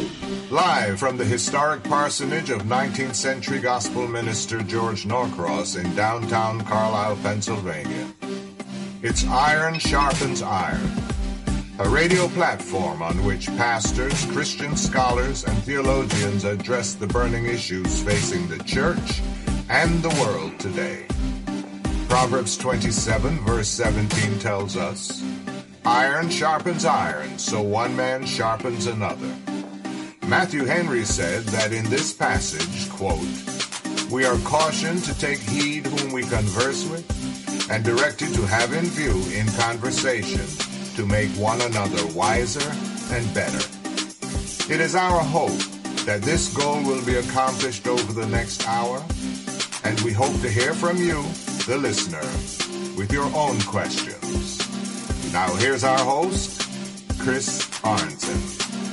Live from the historic parsonage of 19th century gospel minister George Norcross in downtown Carlisle, Pennsylvania. It's Iron Sharpens Iron, a radio platform on which pastors, Christian scholars, and theologians address the burning issues facing the church and the world today. Proverbs 27, verse 17 tells us, "Iron sharpens iron, so one man sharpens another." Matthew Henry said that in this passage, quote, "We are cautioned to take heed whom we converse with, and directed to have in view in conversation to make one another wiser and better." It is our hope that this goal will be accomplished over the next hour, and we hope to hear from you, the listener, with your own questions. Now here's our host, Chris Arnson.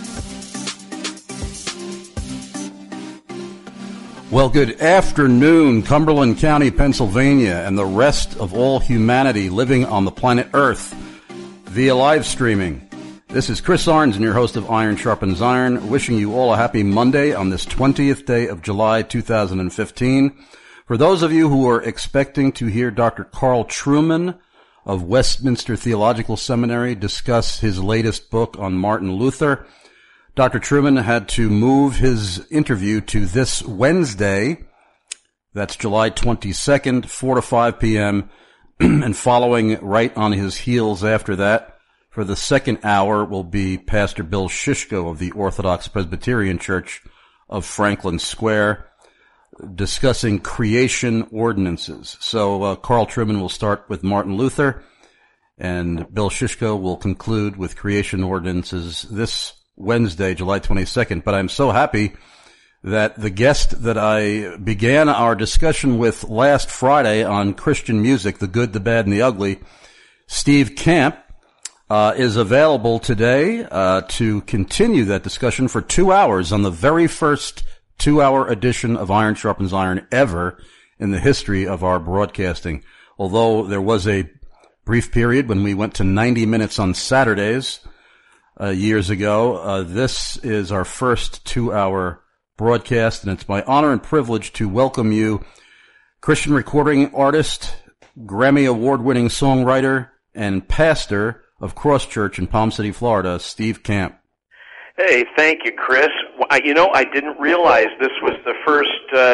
Well, good afternoon, Cumberland County, Pennsylvania, and the rest of all humanity living on the planet Earth via live streaming. This is Chris Arnson, your host of Iron Sharpens Iron, wishing you all a happy Monday on this 20th day of July 2015. For those of you who are expecting to hear Dr. Carl Trueman of Westminster Theological Seminary discuss his latest book on Martin Luther, Dr. Trueman had to move his interview to this Wednesday. That's July 22nd, 4 to 5 p.m. And following right on his heels after that, for the second hour, will be Pastor Bill Shishko of the Orthodox Presbyterian Church of Franklin Square, discussing creation ordinances. So Carl Trueman will start with Martin Luther, and Bill Shishko will conclude with creation ordinances this Wednesday, July 22nd. But I'm so happy that the guest that I began our discussion with last Friday on Christian music, the good, the bad, and the ugly, Steve Camp, is available today to continue that discussion for 2 hours on the very first 2-hour edition of Iron Sharpens Iron ever in the history of our broadcasting. Although there was a brief period when we went to 90 minutes on Saturdays years ago, this is our first 2-hour broadcast, and it's my honor and privilege to welcome you, Christian recording artist, Grammy award-winning songwriter, and pastor of Cross Church in Palm City, Florida, Steve Camp. Hey, thank you, Chris. I didn't realize this was the first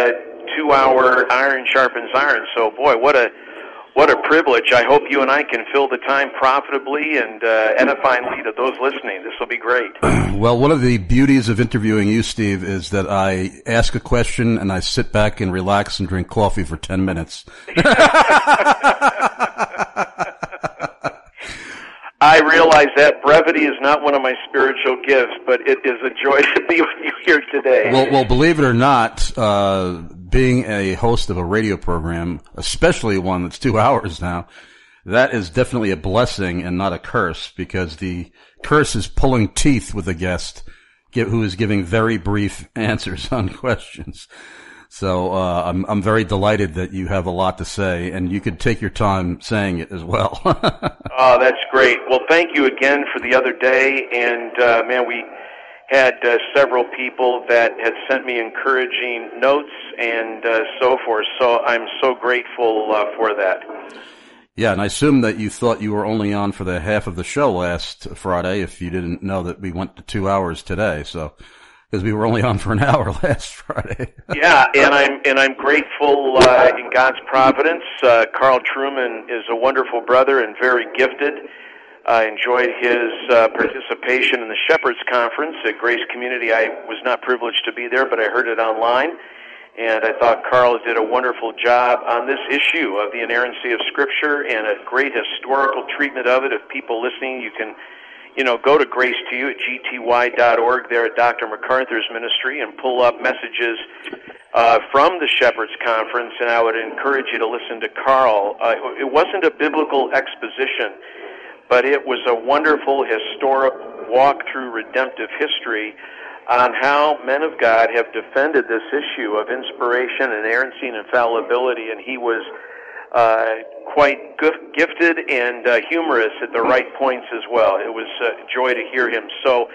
2-hour Iron Sharpens Iron, so boy, what a privilege. I hope you and I can fill the time profitably and edifyingly to those listening. This will be great. Well, one of the beauties of interviewing you, Steve, is that I ask a question and I sit back and relax and drink coffee for 10 minutes. I realize that brevity is not one of my spiritual gifts, but it is a joy to be with you here today. Well, believe it or not, being a host of a radio program, especially one that's 2 hours now, that is definitely a blessing and not a curse, because the curse is pulling teeth with a guest who is giving very brief answers on questions. So I'm very delighted that you have a lot to say, and you could take your time saying it as well. Oh, that's great. Well, thank you again for the other day, and man, we had several people that had sent me encouraging notes and so forth, so I'm so grateful for that. Yeah, and I assume that you thought you were only on for the half of the show last Friday if you didn't know that we went to 2 hours today, so because we were only on for an hour last Friday. Yeah, and I'm grateful in God's providence. Carl Trueman is a wonderful brother and very gifted. I enjoyed his participation in the Shepherds Conference at Grace Community. I was not privileged to be there, but I heard it online, and I thought Carl did a wonderful job on this issue of the inerrancy of Scripture and a great historical treatment of it. If people listening, you can go to Grace to You at gty.org there at Dr. MacArthur's ministry and pull up messages from the Shepherds Conference, and I would encourage you to listen to Carl. It wasn't a biblical exposition, but it was a wonderful historic walk through redemptive history on how men of God have defended this issue of inspiration, inerrancy, and infallibility, and he was quite gifted and humorous at the right points as well. It was a joy to hear him. So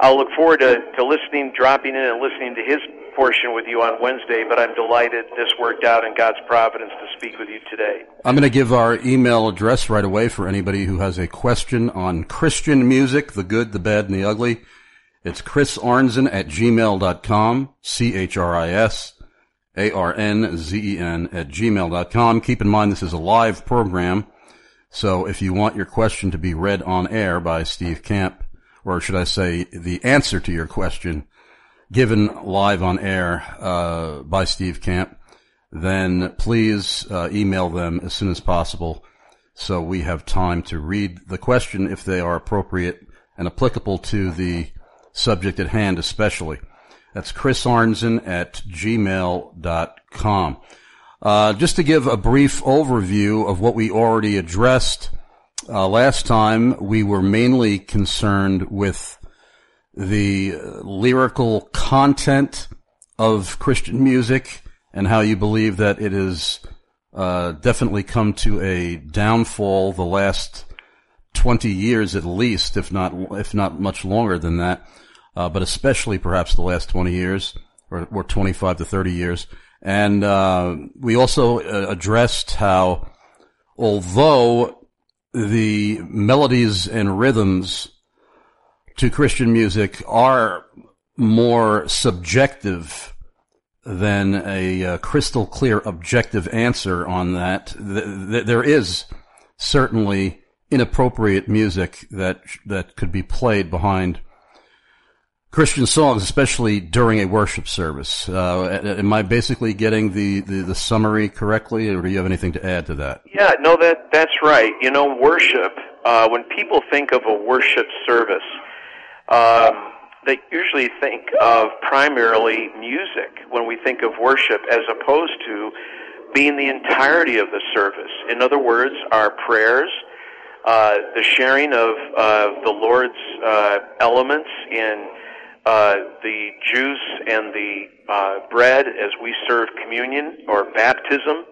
I'll look forward to dropping in and listening to his portion with you on Wednesday, but I'm delighted this worked out in God's providence to speak with you today. I'm going to give our email address right away for anybody who has a question on Christian music, the good, the bad, and the ugly. It's chrisarnzen@gmail.com, CHRISARNZEN@gmail.com. Keep in mind this is a live program, so if you want your question to be read on air by Steve Camp, or should I say the answer to your question given live on air by Steve Camp, then please email them as soon as possible so we have time to read the question if they are appropriate and applicable to the subject at hand especially. That's chrisarnzen@gmail.com. Just to give a brief overview of what we already addressed, last time we were mainly concerned with the lyrical content of Christian music and how you believe that it has definitely come to a downfall the last 20 years at least, if not much longer than that, but especially perhaps the last 20 years or 25 to 30 years. And we also addressed how, although the melodies and rhythms to Christian music are more subjective than a crystal clear objective answer on that, there is certainly inappropriate music that could be played behind Christian songs, especially during a worship service. Am I basically getting the summary correctly, or do you have anything to add to that? Yeah, no, that's right. You know, worship, when people think of a worship service, they usually think of primarily music when we think of worship, as opposed to being the entirety of the service. In other words, our prayers, the sharing of the Lord's elements in the juice and the bread as we serve communion or baptism,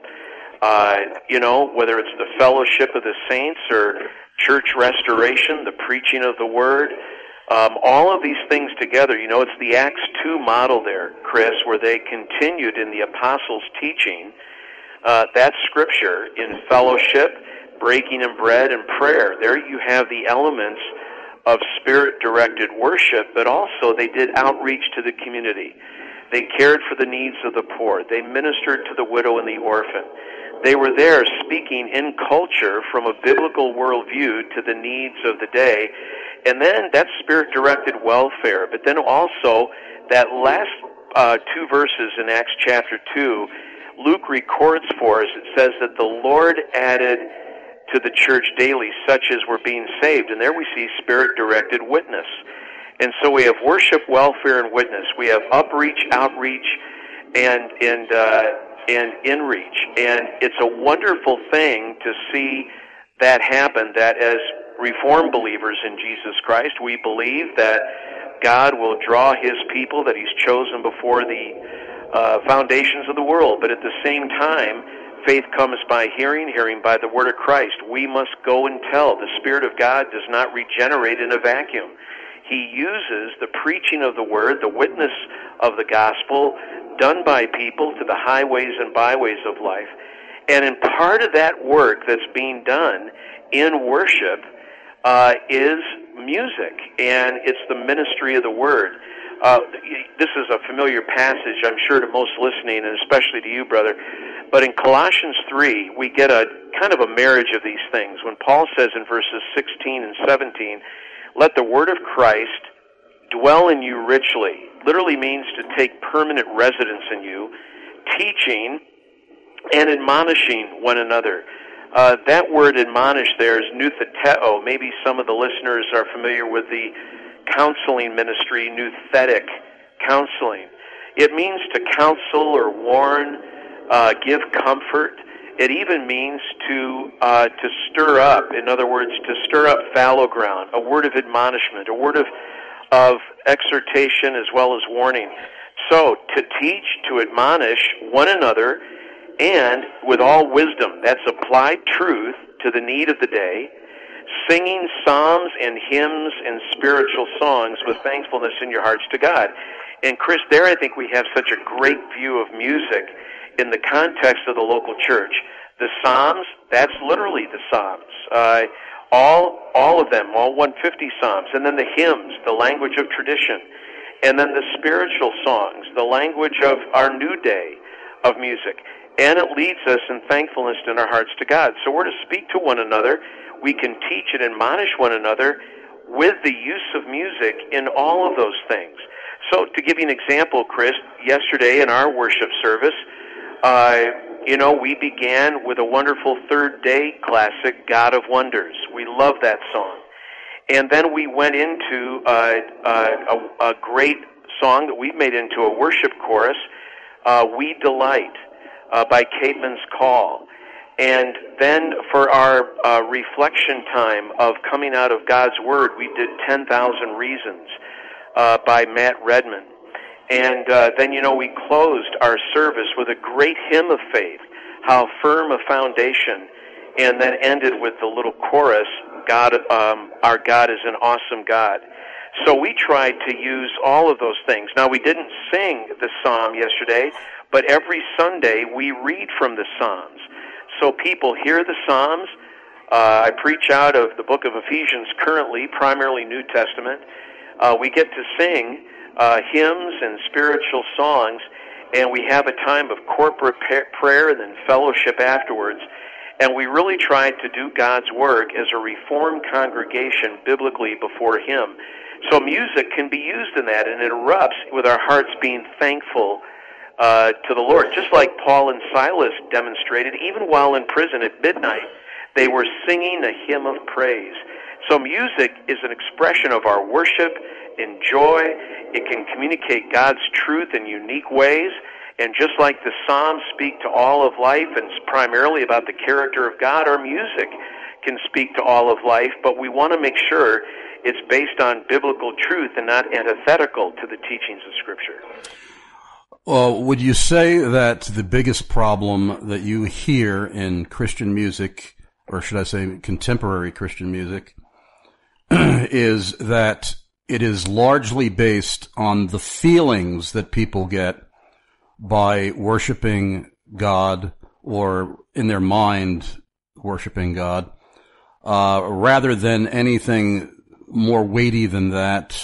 whether it's the fellowship of the saints or church restoration, the preaching of the word, all of these things together. It's the Acts 2 model there, Chris, where they continued in the apostles' teaching that scripture in fellowship, breaking of bread, and prayer. There you have the elements of Spirit-directed worship, but also they did outreach to the community. They cared for the needs of the poor. They ministered to the widow and the orphan. They were there speaking in culture from a biblical worldview to the needs of the day. And then that's Spirit-directed welfare. But then also that last 2 verses in Acts chapter 2, Luke records for us, it says that the Lord added to the church daily such as were being saved. And there we see Spirit-directed witness. And so we have worship, welfare, and witness. We have upreach, outreach, and inreach. And it's a wonderful thing to see that happen, that as Reformed believers in Jesus Christ, we believe that God will draw His people that He's chosen before the foundations of the world. But at the same time, faith comes by hearing, hearing by the word of Christ. We must go and tell. The Spirit of God does not regenerate in a vacuum. He uses the preaching of the word, the witness of the gospel, done by people to the highways and byways of life. And in part of that work that's being done in worship is music, and it's the ministry of the word. This is a familiar passage, I'm sure, to most listening, and especially to you, brother. But in Colossians 3, we get a kind of a marriage of these things. When Paul says in verses 16 and 17, let the word of Christ dwell in you richly, literally means to take permanent residence in you, teaching and admonishing one another. That word admonish there is noutheteo. Maybe some of the listeners are familiar with the counseling ministry, nouthetic counseling. It means to counsel or warn, give comfort. It even means to stir up. In other words, to stir up fallow ground, a word of admonishment, a word of exhortation as well as warning. So, to teach, to admonish one another, and with all wisdom, that's applied truth to the need of the day, singing psalms and hymns and spiritual songs with thankfulness in your hearts to God. And Chris, there I think we have such a great view of music in the context of the local church. The psalms, that's literally the psalms. All of them, all 150 psalms. And then the hymns, the language of tradition. And then the spiritual songs, the language of our new day of music. And it leads us in thankfulness in our hearts to God. So we're to speak to one another. We can teach and admonish one another with the use of music in all of those things. So to give you an example, Chris, yesterday in our worship service, we began with a wonderful third day classic, God of Wonders. We love that song. And then we went into a great song that we've made into a worship chorus, We Delight, by Caedmon's Call. And then for our reflection time of coming out of God's Word, we did 10,000 Reasons by Matt Redman. And then, we closed our service with a great hymn of faith, How Firm a Foundation, and then ended with the little chorus, God, our God is an awesome God. So we tried to use all of those things. Now, we didn't sing the psalm yesterday, but every Sunday we read from the Psalms. So people hear the Psalms. I preach out of the book of Ephesians currently, primarily New Testament. We get to sing hymns and spiritual songs, and we have a time of corporate prayer and then fellowship afterwards. And we really tried to do God's work as a Reformed congregation biblically before Him. So music can be used in that, and it erupts with our hearts being thankful to the Lord. Just like Paul and Silas demonstrated, even while in prison at midnight, they were singing a hymn of praise. So music is an expression of our worship and joy. It can communicate God's truth in unique ways. And just like the Psalms speak to all of life and it's primarily about the character of God, our music can speak to all of life, but we want to make sure it's based on biblical truth and not antithetical to the teachings of Scripture. Well, would you say that the biggest problem that you hear in Christian music, or should I say contemporary Christian music, is that it is largely based on the feelings that people get by worshiping God, or in their mind worshiping God, rather than anything more weighty than that,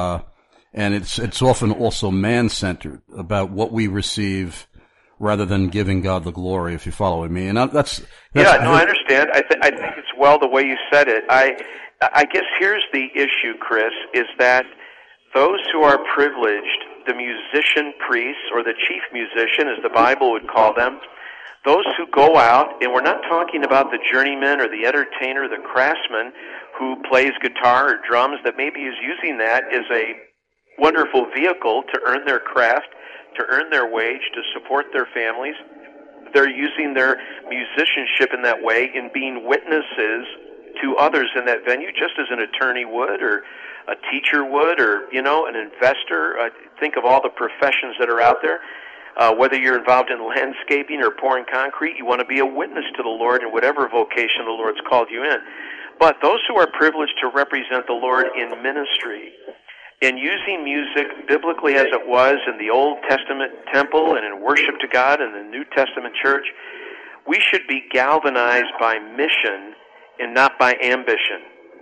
and it's often also man-centered about what we receive rather than giving God the glory, if you follow me. And that's yeah, no, I understand. I think it's well the way you said it. I guess here's the issue, Chris, is that those who are privileged, the musician priests, or the chief musician, as the Bible would call them, those who go out, and we're not talking about the journeyman or the entertainer, the craftsman who plays guitar or drums, that maybe is using that as a wonderful vehicle to earn their craft, to earn their wage, to support their families. They're using their musicianship in that way in being witnesses to others in that venue, just as an attorney would, or a teacher would, or, an investor. Think of all the professions that are out there. Whether you're involved in landscaping or pouring concrete, you want to be a witness to the Lord in whatever vocation the Lord's called you in. But those who are privileged to represent the Lord in ministry, in using music biblically as it was in the Old Testament temple and in worship to God in the New Testament church, we should be galvanized by mission and not by ambition,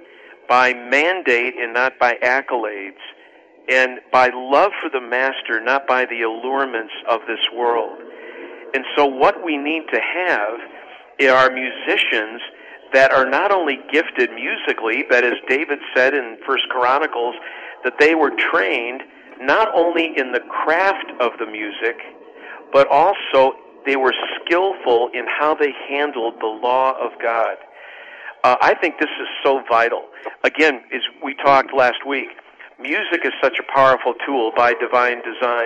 by mandate and not by accolades, and by love for the Master, not by the allurements of this world. And so what we need to have are musicians that are not only gifted musically, but as David said in 1 Chronicles, that they were trained not only in the craft of the music, but also they were skillful in how they handled the law of God. I think this is so vital. Again, as we talked last week, music is such a powerful tool by divine design.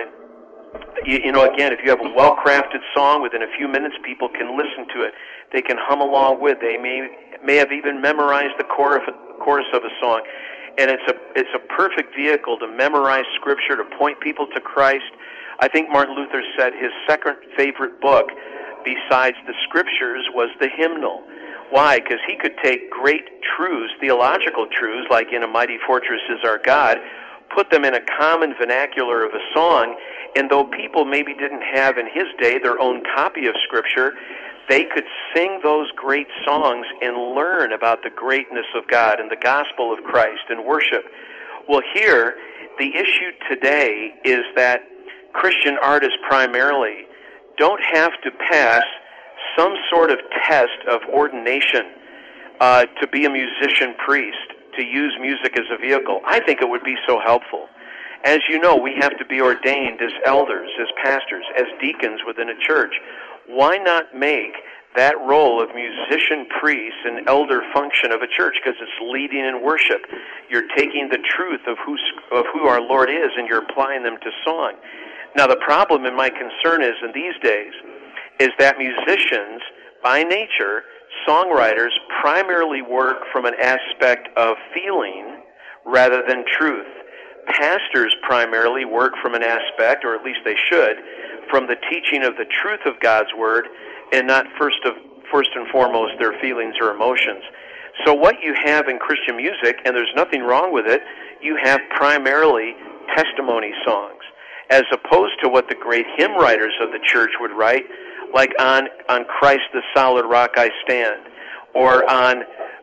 Again, if you have a well-crafted song, within a few minutes people can listen to it. They can hum along with. They may have even memorized the chorus of a song. And it's a perfect vehicle to memorize Scripture, to point people to Christ. I think Martin Luther said his second favorite book, besides the Scriptures, was the hymnal. Why? Because he could take great truths, theological truths, like "In a Mighty Fortress is Our God," put them in a common vernacular of a song, and though people maybe didn't have in his day their own copy of Scripture, they could sing those great songs and learn about the greatness of God and the gospel of Christ and worship. Well, here, the issue today is that Christian artists primarily don't have to pass some sort of test of ordination to be a musician priest, to use music as a vehicle. I think it would be so helpful. As you know, we have to be ordained as elders, as pastors, as deacons within a church. Why not make that role of musician priest an elder function of a church? Because it's leading in worship. You're taking the truth of who our Lord is, and you're applying them to song. Now, the problem and my concern is, in these days, is that musicians, by nature, songwriters, primarily work from an aspect of feeling rather than truth. Pastors primarily work from an aspect, or at least they should, from the teaching of the truth of God's Word, and not first and foremost their feelings or emotions. So what you have in Christian music, and there's nothing wrong with it, you have primarily testimony songs, as opposed to what the great hymn writers of the church would write, like on Christ the Solid Rock I Stand, or on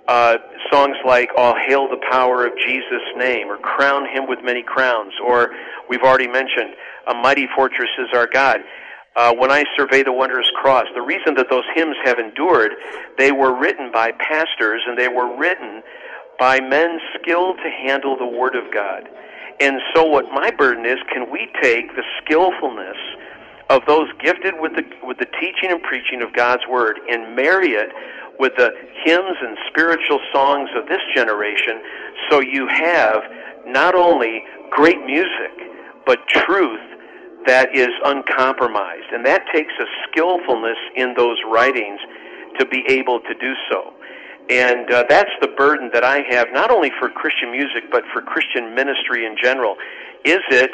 songs like All Hail the Power of Jesus' Name, or Crown Him with Many Crowns, or we've already mentioned A Mighty Fortress is Our God. When I Survey the Wondrous Cross, the reason that those hymns have endured, they were written by pastors, and they were written by men skilled to handle the Word of God. And so what my burden is, can we take the skillfulness of those gifted with the teaching and preaching of God's Word and marry it with the hymns and spiritual songs of this generation, so you have not only great music, but truth that is uncompromised. And that takes a skillfulness in those writings to be able to do so. And that's the burden that I have, not only for Christian music, but for Christian ministry in general. Is it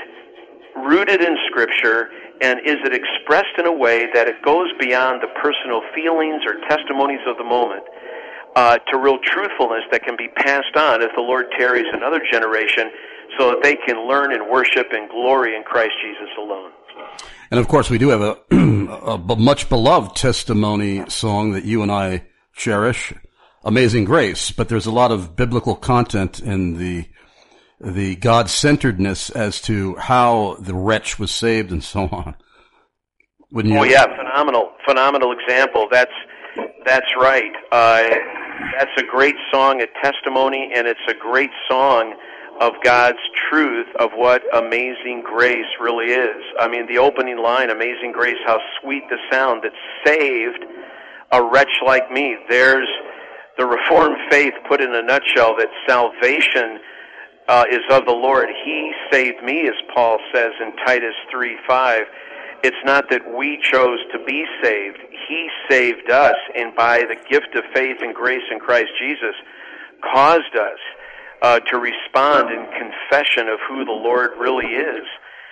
rooted in Scripture, and is it expressed in a way that it goes beyond the personal feelings or testimonies of the moment to real truthfulness that can be passed on if the Lord tarries another generation, so that they can learn and worship and glory in Christ Jesus alone? And of course, we do have a much beloved testimony song that you and I cherish, Amazing Grace, but there's a lot of biblical content in the God-centeredness as to how the wretch was saved and so on. Wouldn't you? Oh yeah, phenomenal example. That's right. That's a great song, a testimony, and it's a great song of God's truth of what amazing grace really is. I mean, the opening line, Amazing Grace, how sweet the sound that saved a wretch like me. There's the Reformed faith put in a nutshell, that salvation is of the Lord. He saved me, as Paul says in Titus 3:5. It's not that we chose to be saved. He saved us, and by the gift of faith and grace in Christ Jesus, caused us to respond in confession of who the Lord really is.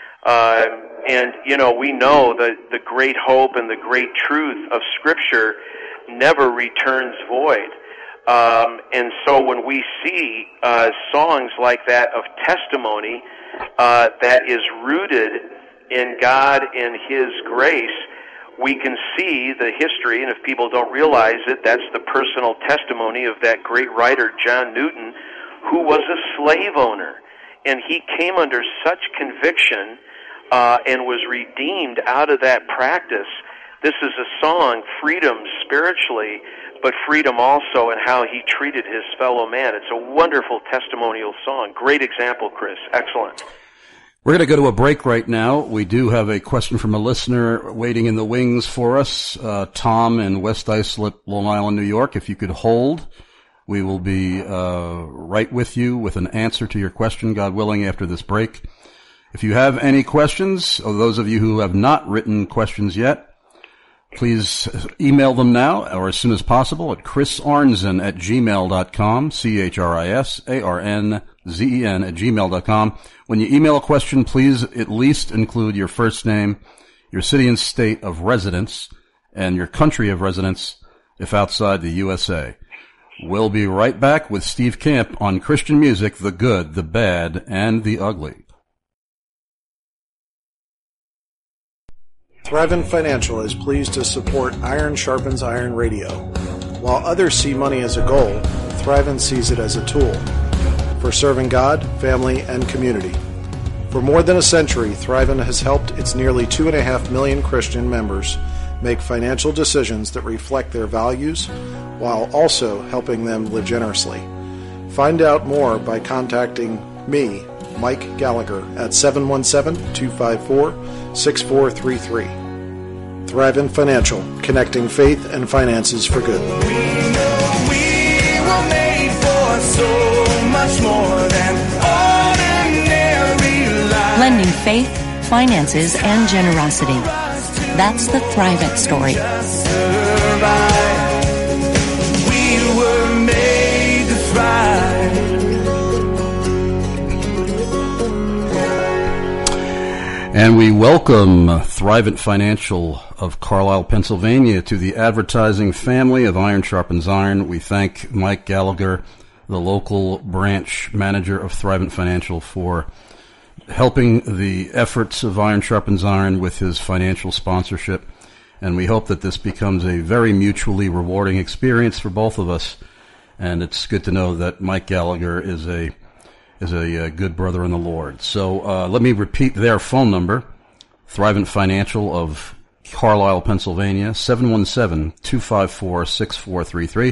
And, you know, we know that the great hope and the great truth of Scripture never returns void. And so when we see songs like that of testimony that is rooted in God and His grace, we can see the history, and if people don't realize it, that's the personal testimony of that great writer, John Newton, who was a slave owner. And he came under such conviction and was redeemed out of that practice. This is a song, freedom spiritually, but freedom also in how he treated his fellow man. It's a wonderful testimonial song. Great example, Chris. Excellent. We're going to go to a break right now. We do have a question from a listener waiting in the wings for us. Tom in West Islip, Long Island, New York. If you could hold, we will be right with you with an answer to your question, God willing, after this break. If you have any questions, or those of you who have not written questions yet, please email them now or as soon as possible at chrisarnzen@gmail.com, CHRISARNZEN@gmail.com. When you email a question, please at least include your first name, your city and state of residence, and your country of residence, if outside the USA. We'll be right back with Steve Camp on Christian music, the good, the bad, and the ugly. Thrivent Financial is pleased to support Iron Sharpens Iron Radio. While others see money as a goal, Thrivent sees it as a tool for serving God, family, and community. For more than a century, Thrivent has helped its nearly 2.5 million Christian members make financial decisions that reflect their values while also helping them live generously. Find out more by contacting me, Mike Gallagher, at 717-254-6433. Thrivent Financial, connecting faith and finances for good. We know we were made for so much more than ordinary life. Blending faith, finances, and generosity. That's the Thrivent story. We were made to thrive. And we welcome Thrivent Financial of Carlisle, Pennsylvania, to the advertising family of Iron Sharpens Iron. We thank Mike Gallagher, the local branch manager of Thrivent Financial, for helping the efforts of Iron Sharpens Iron with his financial sponsorship. And we hope that this becomes a very mutually rewarding experience for both of us. And it's good to know that Mike Gallagher is a good brother in the Lord. So let me repeat their phone number. Thrivent Financial of Carlisle, Pennsylvania, 717-254-6433.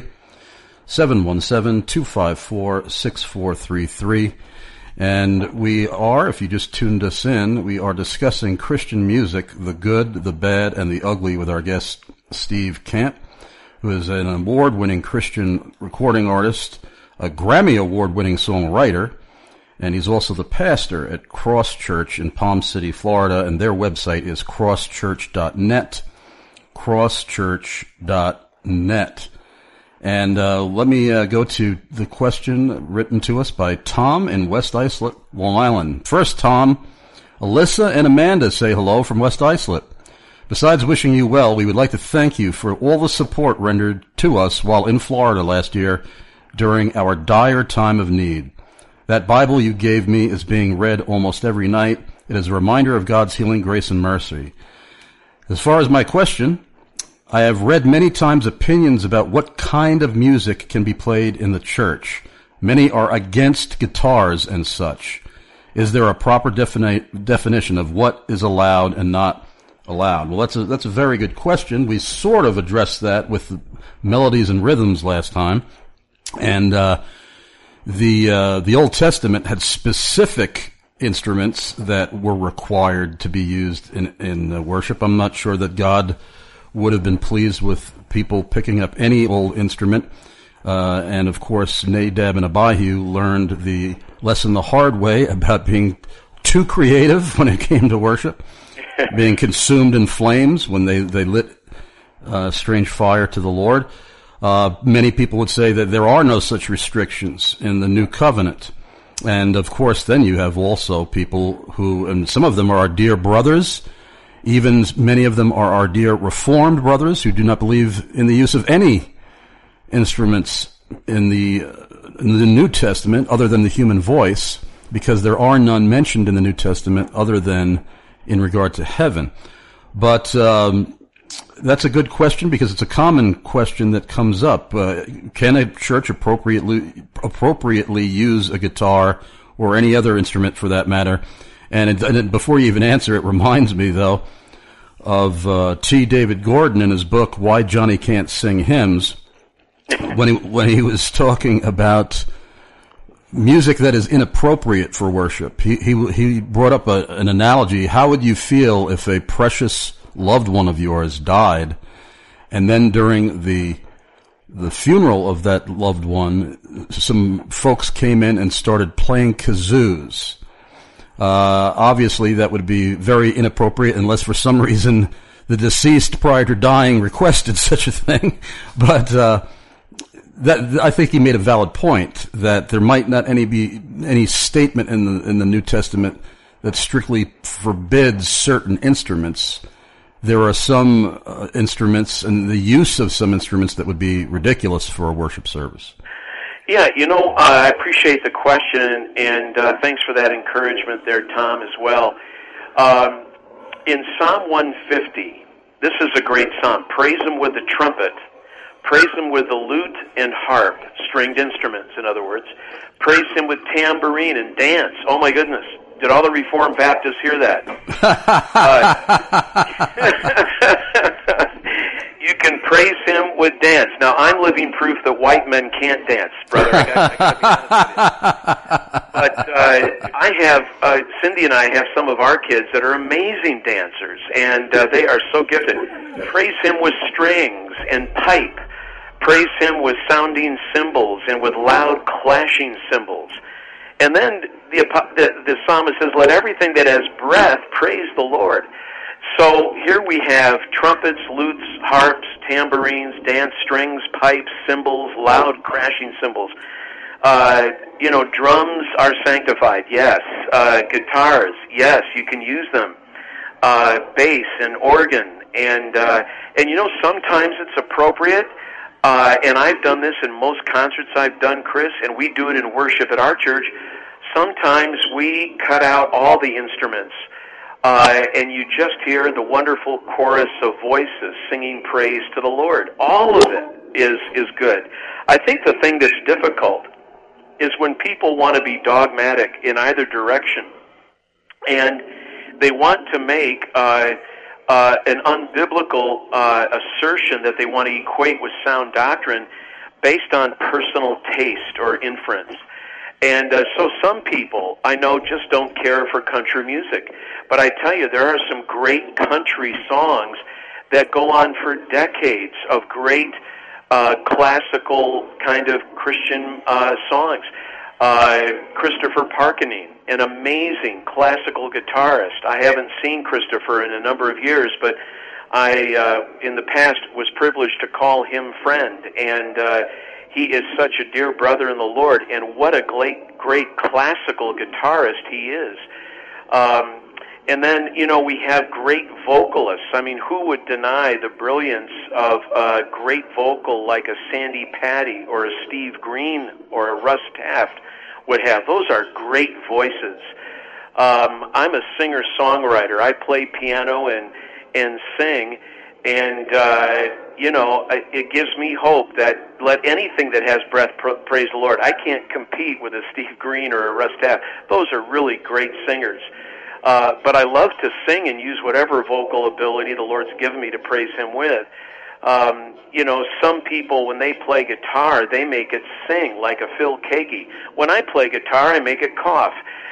717-254-6433. And we are, if you just tuned us in, we are discussing Christian music, the good, the bad, and the ugly with our guest, Steve Camp, who is an award-winning Christian recording artist, a Grammy Award-winning songwriter, and he's also the pastor at Cross Church in Palm City, Florida, and their website is crosschurch.net, crosschurch.net. And let me go to the question written to us by Tom in West Islip, Long Island. First, Tom, Alyssa and Amanda say hello from West Islip. Besides wishing you well, we would like to thank you for all the support rendered to us while in Florida last year during our dire time of need. That Bible you gave me is being read almost every night. It is a reminder of God's healing grace and mercy. As far as my question, I have read many times opinions about what kind of music can be played in the church. Many are against guitars and such. Is there a proper definition of what is allowed and not allowed? Well, that's a very good question. We sort of addressed that with melodies and rhythms last time. And the Old Testament had specific instruments that were required to be used in worship. I'm not sure that God would have been pleased with people picking up any old instrument. And of course, Nadab and Abihu learned the lesson the hard way about being too creative when it came to worship, being consumed in flames when they lit strange fire to the Lord. Many people would say that there are no such restrictions in the New Covenant. And of course, then you have also people who, and some of them are our dear brothers. Even many of them are our dear Reformed brothers who do not believe in the use of any instruments in the New Testament other than the human voice, because there are none mentioned in the New Testament other than in regard to heaven. But that's a good question because it's a common question that comes up. Can a church appropriately use a guitar or any other instrument for that matter? And before you even answer, it reminds me, though, of T. David Gordon in his book, Why Johnny Can't Sing Hymns, when he was talking about music that is inappropriate for worship. He brought up an analogy. How would you feel if a precious loved one of yours died, and then during the funeral of that loved one, some folks came in and started playing kazoos? Obviously, that would be very inappropriate unless for some reason the deceased prior to dying requested such a thing. But that I think he made a valid point that there might not be any statement in the New Testament that strictly forbids certain instruments. there are some instruments and the use of some instruments that would be ridiculous for a worship service. Yeah, I appreciate the question, and thanks for that encouragement there, Tom, as well. In Psalm 150, this is a great psalm. Praise him with the trumpet. Praise him with the lute and harp, stringed instruments, in other words. Praise him with tambourine and dance. Oh, my goodness. Did all the Reformed Baptists hear that? You can praise him with dance. Now, I'm living proof that white men can't dance, brother. I gotta be honest with you. But I have, Cindy and I have some of our kids that are amazing dancers, and they are so gifted. Praise him with strings and pipe. Praise him with sounding cymbals and with loud clashing cymbals. And then the psalmist says, let everything that has breath praise the Lord. So here we have trumpets, lutes, harps, tambourines, dance strings, pipes, cymbals, loud crashing cymbals. Drums are sanctified, yes. Guitars, yes, you can use them. Bass and organ. And sometimes it's appropriate. And I've done this in most concerts I've done, Chris, and we do it in worship at our church. Sometimes we cut out all the instruments, and you just hear the wonderful chorus of voices singing praise to the Lord. All of it is good. I think the thing that's difficult is when people want to be dogmatic in either direction, and they want to make an unbiblical assertion that they want to equate with sound doctrine based on personal taste or inference. And so some people, I know, just don't care for country music. But I tell you, there are some great country songs that go on for decades of great classical kind of Christian songs. Christopher Parkening, an amazing classical guitarist. I haven't seen Christopher in a number of years, but I, in the past, was privileged to call him friend, and he is such a dear brother in the Lord, and what a great classical guitarist he is. And then, we have great vocalists. I mean, who would deny the brilliance of a great vocal like a Sandy Patty or a Steve Green or a Russ Taft would have? Those are great voices. I'm a singer-songwriter. I play piano and sing, and, it gives me hope that let anything that has breath praise the Lord. I can't compete with a Steve Green or a Russ Taft. Those are really great singers. But I love to sing and use whatever vocal ability the Lord's given me to praise him with. Some people, when they play guitar, they make it sing like a Phil Keaggy. When I play guitar, I make it cough.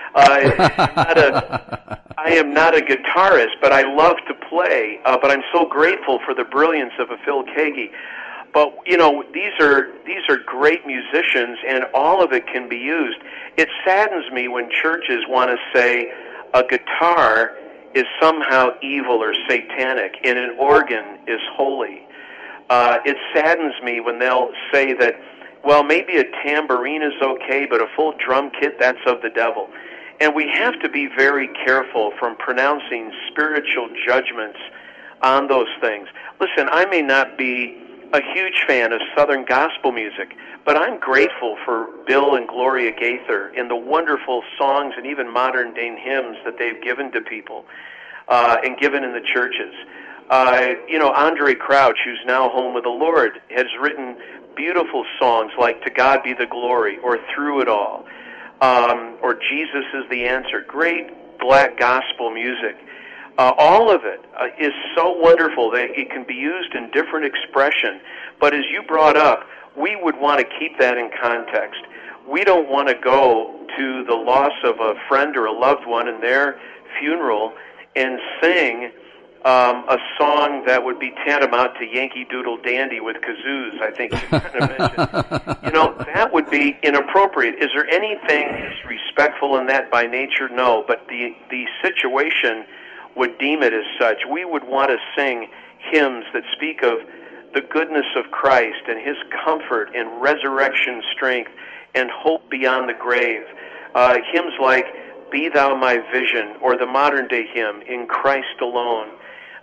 I am not a guitarist, but I love to play. But I'm so grateful for the brilliance of a Phil Keaggy. But these are great musicians, and all of it can be used. It saddens me when churches want to say a guitar is somehow evil or satanic, and an organ is holy. It saddens me when they'll say that, well, maybe a tambourine is okay, but a full drum kit, that's of the devil. And we have to be very careful from pronouncing spiritual judgments on those things. Listen, I may not be a huge fan of Southern gospel music, but I'm grateful for Bill and Gloria Gaither and the wonderful songs and even modern-day hymns that they've given to people and given in the churches. Andre Crouch, who's now home with the Lord, has written beautiful songs like To God Be the Glory or Through It All, or Jesus is the Answer. Great black gospel music. All of it is so wonderful that it can be used in different expression. But as you brought up, we would want to keep that in context. We don't want to go to the loss of a friend or a loved one in their funeral and sing a song that would be tantamount to Yankee Doodle Dandy with kazoos, I think you kind of mentioned. That would be inappropriate. Is there anything disrespectful in that by nature? No, but the situation would deem it as such. We would want to sing hymns that speak of the goodness of Christ and his comfort and resurrection strength and hope beyond the grave. Hymns like Be Thou My Vision, or the modern day hymn, In Christ Alone.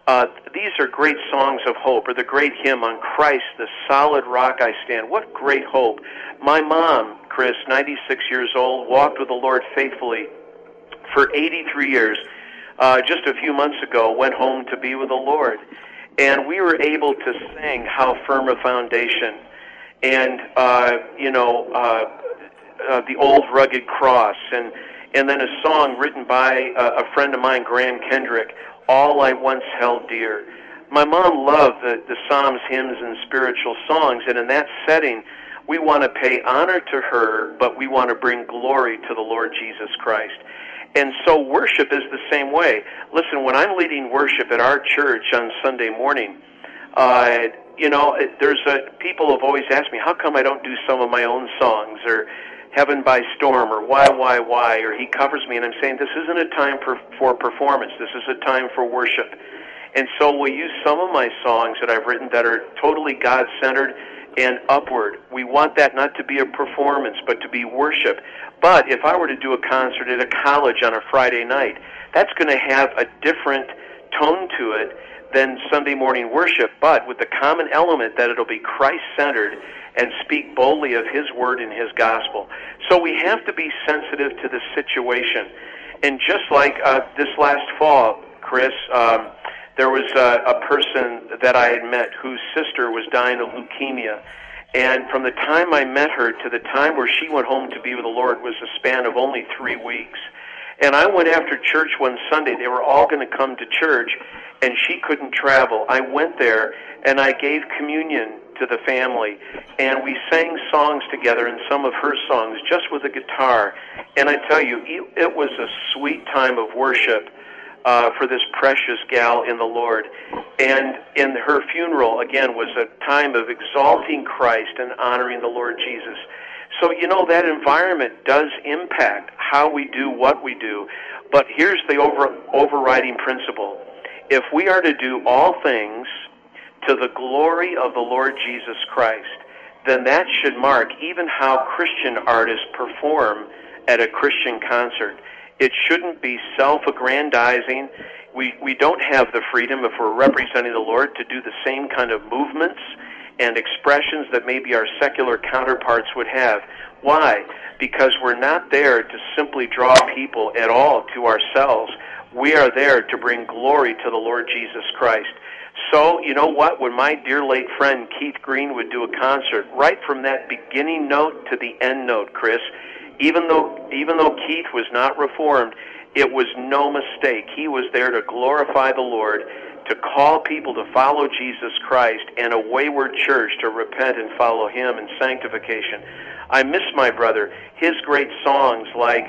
These are great songs of hope, or the great hymn, On Christ, the Solid Rock I Stand. What great hope. My mom, Chris, 96 years old, walked with the Lord faithfully for 83 years. Just a few months ago, went home to be with the Lord. And we were able to sing How Firm a Foundation, and, The Old Rugged Cross, and then a song written by a friend of mine, Graham Kendrick, All I Once Held Dear. My mom loved the Psalms, hymns, and spiritual songs, and in that setting, we want to pay honor to her, but we want to bring glory to the Lord Jesus Christ. And so worship is the same way. Listen, when I'm leading worship at our church on Sunday morning, people have always asked me, how come I don't do some of my own songs, or Heaven by Storm, or Why, or He Covers Me, and I'm saying this isn't a time for performance. This is a time for worship. And so we'll use some of my songs that I've written that are totally God-centered and upward. We want that not to be a performance, but to be worship. But if I were to do a concert at a college on a Friday night, that's going to have a different tone to it than Sunday morning worship, but with the common element that it'll be Christ-centered and speak boldly of His Word and His Gospel. So we have to be sensitive to the situation. And just like this last fall, Chris, there was a person that I had met whose sister was dying of leukemia. And from the time I met her to the time where she went home to be with the Lord was a span of only 3 weeks. And I went after church one Sunday. They were all going to come to church, and she couldn't travel. I went there, and I gave communion to the family, and we sang songs together, and some of her songs, just with a guitar. And I tell you, it was a sweet time of worship for this precious gal in the Lord. And in her funeral, again, was a time of exalting Christ and honoring the Lord Jesus. So, that environment does impact how we do what we do. But here's the overriding principle. If we are to do all things to the glory of the Lord Jesus Christ, then that should mark even how Christian artists perform at a Christian concert. It shouldn't be self-aggrandizing. We don't have the freedom, if we're representing the Lord, to do the same kind of movements and expressions that maybe our secular counterparts would have. Why? Because we're not there to simply draw people at all to ourselves. We are there to bring glory to the Lord Jesus Christ. So, you know what? When my dear late friend Keith Green would do a concert, right from that beginning note to the end note, Chris, even though Keith was not Reformed, it was no mistake. He was there to glorify the Lord, to call people to follow Jesus Christ, and a wayward church to repent and follow Him in sanctification. I miss my brother. His great songs like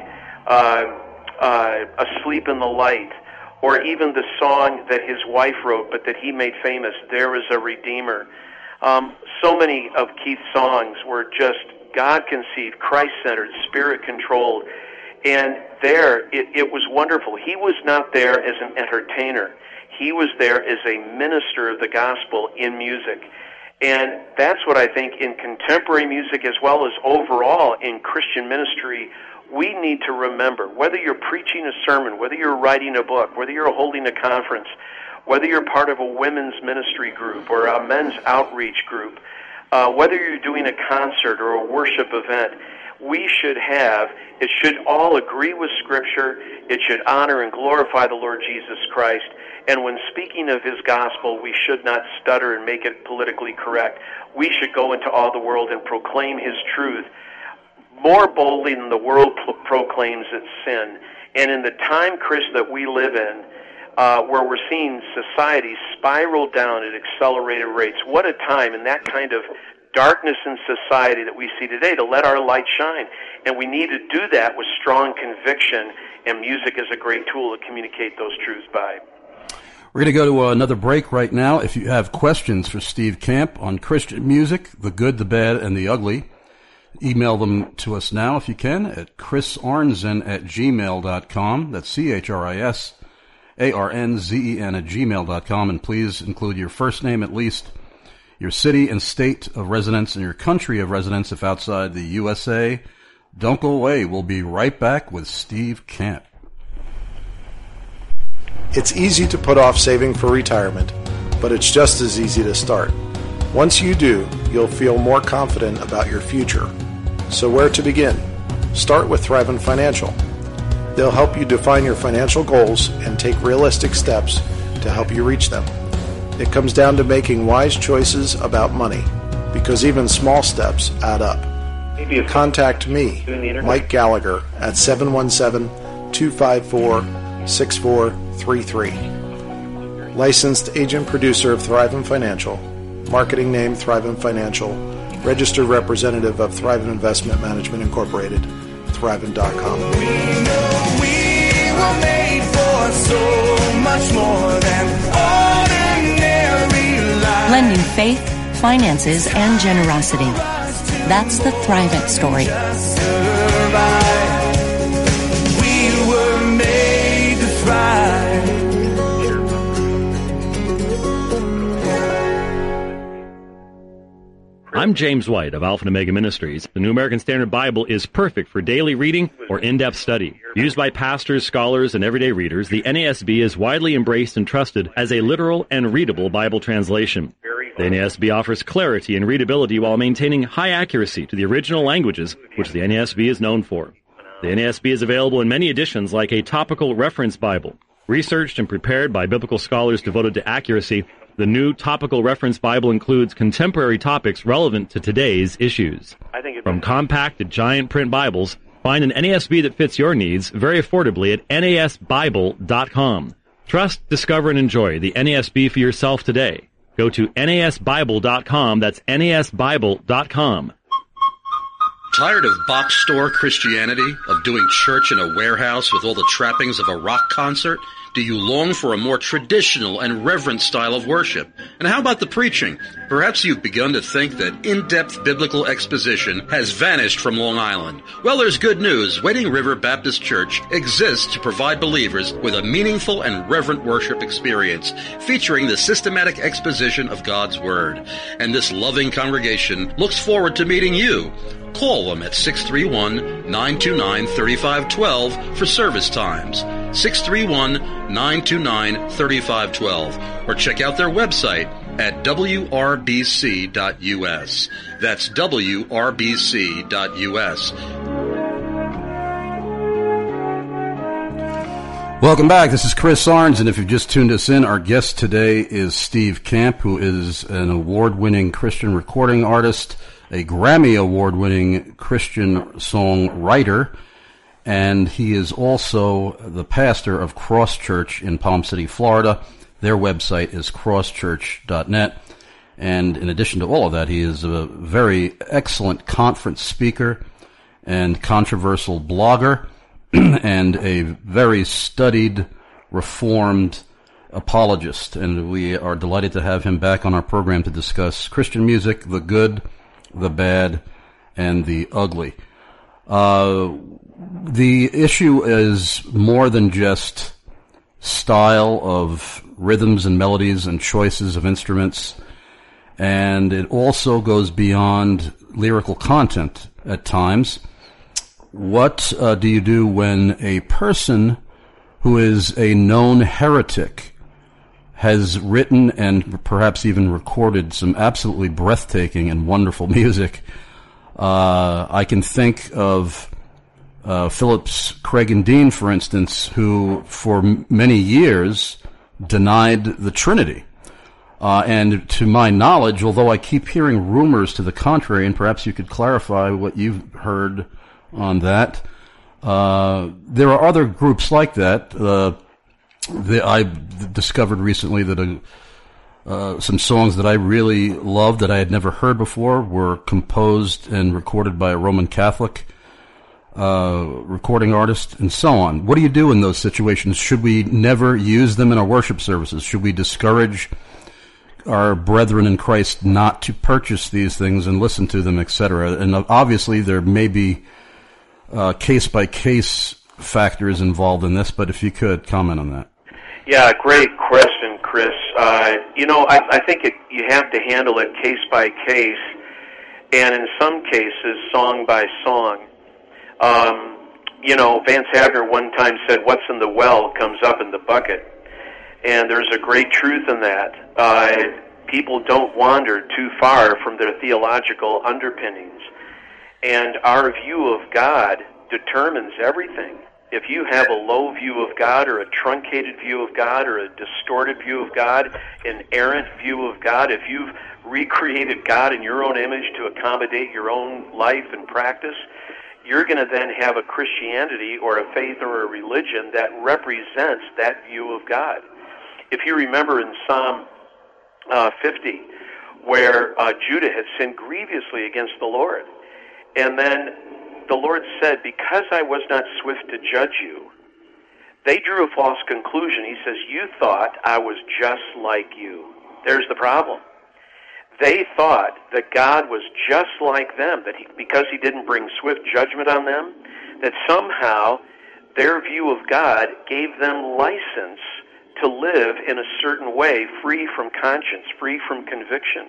Asleep in the Light, or even the song that his wife wrote but that he made famous, There Is a Redeemer. So many of Keith's songs were just God-conceived, Christ-centered, Spirit-controlled. And there, it was wonderful. He was not there as an entertainer. He was there as a minister of the gospel in music. And that's what I think in contemporary music as well as overall in Christian ministry, we need to remember, whether you're preaching a sermon, whether you're writing a book, whether you're holding a conference, whether you're part of a women's ministry group or a men's outreach group, whether you're doing a concert or a worship event, it should all agree with Scripture. It should honor and glorify the Lord Jesus Christ. And when speaking of His gospel, we should not stutter and make it politically correct. We should go into all the world and proclaim His truth more boldly than the world proclaims its sin. And in the time, Chris, that we live in, where we're seeing society spiral down at accelerated rates, what a time in that kind of darkness in society that we see today to let our light shine. And we need to do that with strong conviction, and music is a great tool to communicate those truths by. We're going to go to another break right now. If you have questions for Steve Camp on Christian music, the good, the bad, and the ugly, email them to us now if you can at chrisarnzen@gmail.com. That's CHRISARNZEN@gmail.com. And please include your first name at least, your city and state of residence, and your country of residence if outside the USA. Don't go away. We'll be right back with Steve Camp. It's easy to put off saving for retirement, but it's just as easy to start. Once you do, you'll feel more confident about your future. So where to begin? Start with Thrivent Financial. They'll help you define your financial goals and take realistic steps to help you reach them. It comes down to making wise choices about money, because even small steps add up. Contact me, Mike Gallagher, at 717-254-6433. Licensed agent producer of Thrivent Financial. Marketing name Thrivent Financial. Registered representative of Thrivent Investment Management Incorporated. Thrivent.com. We know we were made for so much more than ordinary life. Blending faith, finances, and generosity. That's the Thrivent story. We were made to thrive. I'm James White of Alpha and Omega Ministries. The New American Standard Bible is perfect for daily reading or in-depth study. Used by pastors, scholars, and everyday readers, the NASB is widely embraced and trusted as a literal and readable Bible translation. The NASB offers clarity and readability while maintaining high accuracy to the original languages, which the NASB is known for. The NASB is available in many editions like a topical reference Bible. Researched and prepared by biblical scholars devoted to accuracy, the new Topical Reference Bible includes contemporary topics relevant to today's issues. From compact to giant print Bibles, find an NASB that fits your needs very affordably at NASBible.com. Trust, discover, and enjoy the NASB for yourself today. Go to NASBible.com. That's NASBible.com. Tired of box store Christianity, of doing church in a warehouse with all the trappings of a rock concert? Do you long for a more traditional and reverent style of worship? And how about the preaching? Perhaps you've begun to think that in-depth biblical exposition has vanished from Long Island. Well, there's good news. Wading River Baptist Church exists to provide believers with a meaningful and reverent worship experience, featuring the systematic exposition of God's Word. And this loving congregation looks forward to meeting you. Call them at 631-929-3512 for service times. 631-929-3512. Or check out their website at wrbc.us. That's wrbc.us. Welcome back. This is Chris Arns, and if you've just tuned us in, our guest today is Steve Camp, who is an award-winning Christian recording artist, a Grammy Award-winning Christian songwriter, and he is also the pastor of Cross Church in Palm City, Florida. Their website is crosschurch.net. And in addition to all of that, he is a very excellent conference speaker and controversial blogger and a very studied, reformed apologist. And we are delighted to have him back on our program to discuss Christian music, the good, the bad, and the ugly. The issue is more than just style of rhythms and melodies and choices of instruments, and it also goes beyond lyrical content at times. What do you do when a person who is a known heretic has written and perhaps even recorded some absolutely breathtaking and wonderful music? I can think of Phillips Craig and Dean, for instance, who for many years denied the Trinity. And to my knowledge, although I keep hearing rumors to the contrary, and perhaps you could clarify what you've heard on that, there are other groups like that. I discovered recently that some songs that I really loved that I had never heard before were composed and recorded by a Roman Catholic recording artist, and so on. What do you do in those situations? Should we never use them in our worship services? Should we discourage our brethren in Christ not to purchase these things and listen to them, etc.? And obviously there may be case-by-case factors involved in this, but if you could comment on that. Yeah, great question, Chris. I think you have to handle it case by case, and in some cases, song by song. Vance Havner one time said, "What's in the well comes up in the bucket." And there's a great truth in that. People don't wander too far from their theological underpinnings. And our view of God determines everything. If you have a low view of God, or a truncated view of God, or a distorted view of God, an errant view of God, if you've recreated God in your own image to accommodate your own life and practice, you're going to then have a Christianity or a faith or a religion that represents that view of God. If you remember in Psalm 50, where Judah had sinned grievously against the Lord, and then the Lord said, because I was not swift to judge you, they drew a false conclusion. He says, you thought I was just like you. There's the problem. They thought that God was just like them, that because he didn't bring swift judgment on them, that somehow their view of God gave them license to live in a certain way, free from conscience, free from conviction.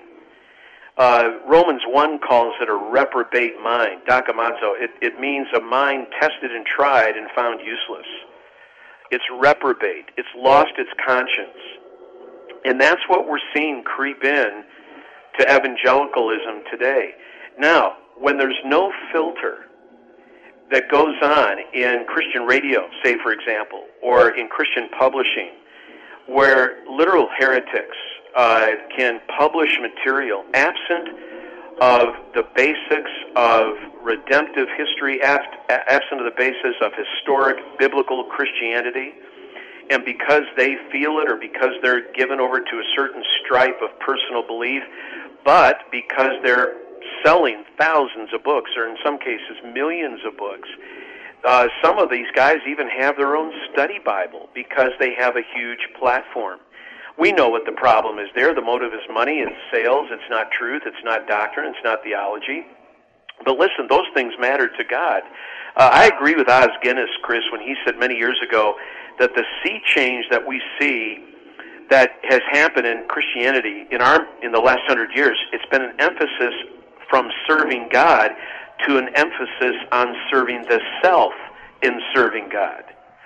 Romans 1 calls it a reprobate mind, dokimazo. It means a mind tested and tried and found useless. It's reprobate. It's lost its conscience. And that's what we're seeing creep in to evangelicalism today. Now, when there's no filter that goes on in Christian radio, say for example, or in Christian publishing, where literal heretics can publish material absent of the basics of redemptive history, absent of the basis of historic biblical Christianity, and because they feel it or because they're given over to a certain stripe of personal belief, but because they're selling thousands of books, or in some cases millions of books, some of these guys even have their own study Bible because they have a huge platform. We know what the problem is there. The motive is money, it's sales, it's not truth, it's not doctrine, it's not theology. But listen, those things matter to God. I agree with Os Guinness, Chris, when he said many years ago that the sea change that we see that has happened in Christianity in the last 100 years, it's been an emphasis from serving God to an emphasis on serving the self in serving God.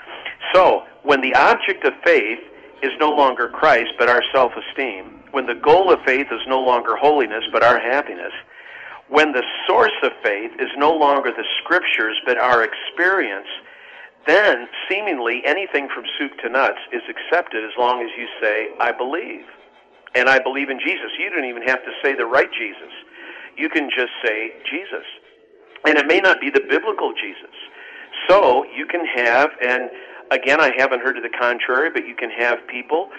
So, when the object of faith is no longer Christ, but our self-esteem, when the goal of faith is no longer holiness, but our happiness, when the source of faith is no longer the Scriptures, but our experience, then seemingly anything from soup to nuts is accepted as long as you say, I believe. And I believe in Jesus. You don't even have to say the right Jesus. You can just say Jesus. And it may not be the biblical Jesus. So you can have, and again, I haven't heard to the contrary, but you can have people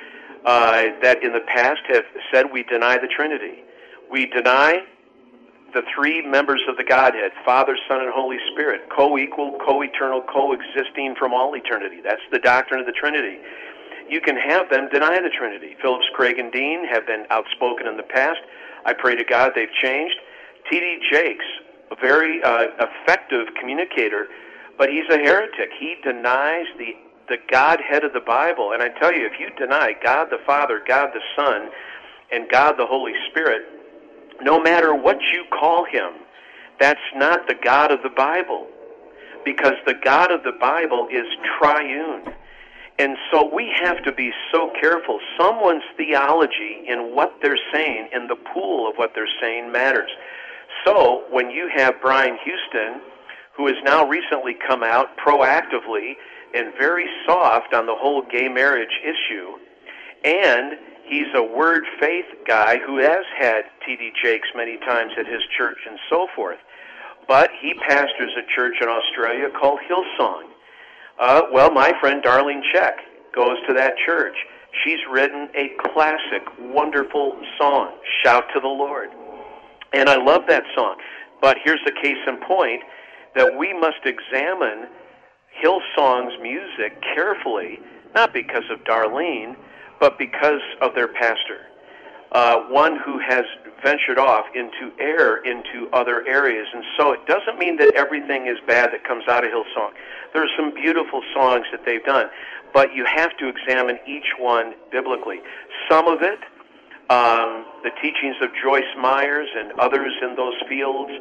that in the past have said we deny the Trinity. We deny the three members of the Godhead, Father, Son, and Holy Spirit, co-equal, co-eternal, co-existing from all eternity. That's the doctrine of the Trinity. You can have them deny the Trinity. Phillips, Craig, and Dean have been outspoken in the past. I pray to God they've changed. T.D. Jakes, a very effective communicator, but he's a heretic. He denies the Godhead of the Bible. And I tell you, if you deny God the Father, God the Son, and God the Holy Spirit, no matter what you call him, that's not the God of the Bible. Because the God of the Bible is triune. And so we have to be so careful. Someone's theology in what they're saying, in the pool of what they're saying, matters. So when you have Brian Houston, who has now recently come out proactively and very soft on the whole gay marriage issue, and he's a word faith guy who has had T.D. Jakes many times at his church and so forth, but he pastors a church in Australia called Hillsong. Well, my friend Darlene Check goes to that church. She's written a classic, wonderful song, Shout to the Lord. And I love that song. But here's the case in point, that we must examine Hillsong's music carefully, not because of Darlene, but because of their pastor. One who has ventured off into error into other areas. And so it doesn't mean that everything is bad that comes out of Hillsong. There are some beautiful songs that they've done, but you have to examine each one biblically. Some of it, the teachings of Joyce Myers and others in those fields,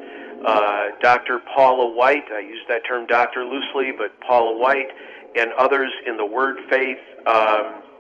Dr. Paula White, I use that term doctor loosely, but Paula White and others in the word faith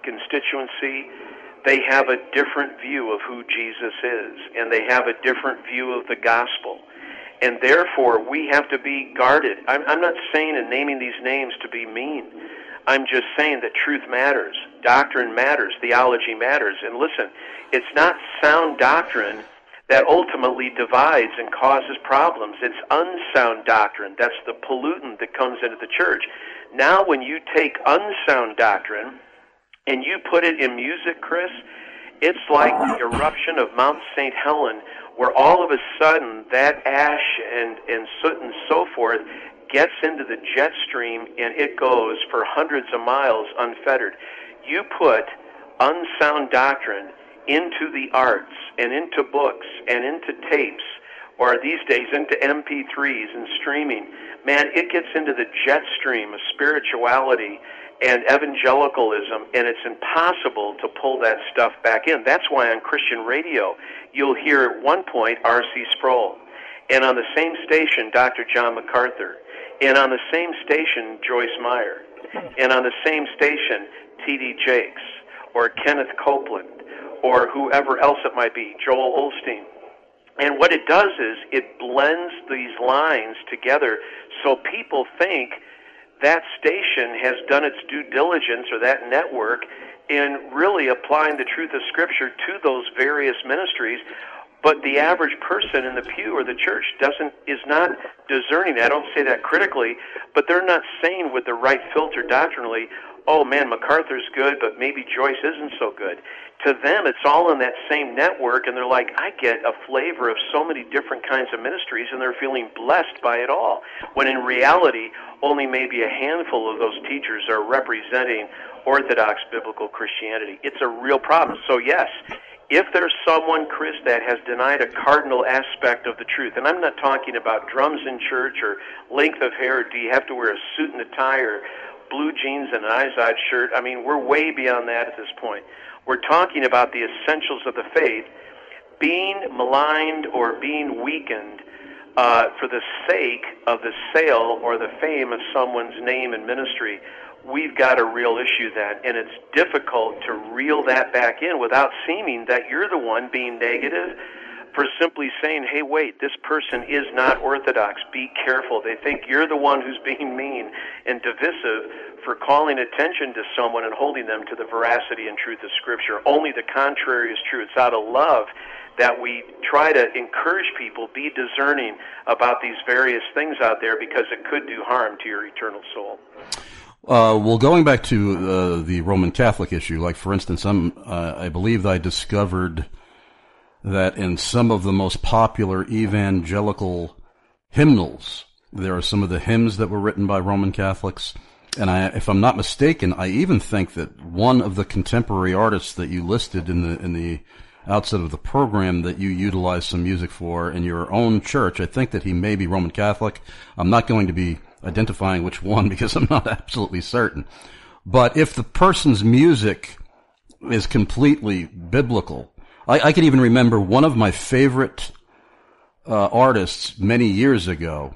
constituency, they have a different view of who Jesus is, and they have a different view of the gospel. And therefore, we have to be guarded. I'm not saying and naming these names to be mean. I'm just saying that truth matters, doctrine matters, theology matters. And listen, it's not sound doctrine that ultimately divides and causes problems. It's unsound doctrine. That's the pollutant that comes into the church. Now, when you take unsound doctrine and you put it in music, Chris, it's like the eruption of Mount St. Helen, where all of a sudden that ash and soot and so forth gets into the jet stream, and it goes for hundreds of miles unfettered. You put unsound doctrine into the arts and into books and into tapes, or these days into MP3s and streaming, man, it gets into the jet stream of spirituality and evangelicalism, and it's impossible to pull that stuff back in. That's why on Christian radio, you'll hear at one point R.C. Sproul, and on the same station, Dr. John MacArthur, and on the same station, Joyce Meyer, and on the same station, T.D. Jakes, or Kenneth Copeland, or whoever else it might be, Joel Osteen. And what it does is it blends these lines together so people think that station has done its due diligence, or that network, in really applying the truth of Scripture to those various ministries. But the average person in the pew or the church is not discerning. I don't say that critically, but they're not saying with the right filter doctrinally, oh man, MacArthur's good, but maybe Joyce isn't so good. To them, it's all in that same network, and they're like, I get a flavor of so many different kinds of ministries, and they're feeling blessed by it all. When in reality, only maybe a handful of those teachers are representing Orthodox biblical Christianity. It's a real problem. So yes, if there's someone, Chris, that has denied a cardinal aspect of the truth, and I'm not talking about drums in church or length of hair, or do you have to wear a suit and a tie or blue jeans and an Izod shirt? I mean, we're way beyond that at this point. We're talking about the essentials of the faith being maligned or being weakened for the sake of the sale or the fame of someone's name and ministry. We've got a real issue then, and it's difficult to reel that back in without seeming that you're the one being negative for simply saying, hey, wait, this person is not Orthodox. Be careful. They think you're the one who's being mean and divisive for calling attention to someone and holding them to the veracity and truth of Scripture. Only the contrary is true. It's out of love that we try to encourage people, be discerning about these various things out there, because it could do harm to your eternal soul. Well, going back to the Roman Catholic issue, like for instance, I believe I discovered that in some of the most popular evangelical hymnals, there are some of the hymns that were written by Roman Catholics. And if I'm not mistaken, I even think that one of the contemporary artists that you listed in the outset of the program that you utilized some music for in your own church, I think that he may be Roman Catholic. I'm not going to be identifying which one because I'm not absolutely certain. But if the person's music is completely biblical, I can even remember one of my favorite artists many years ago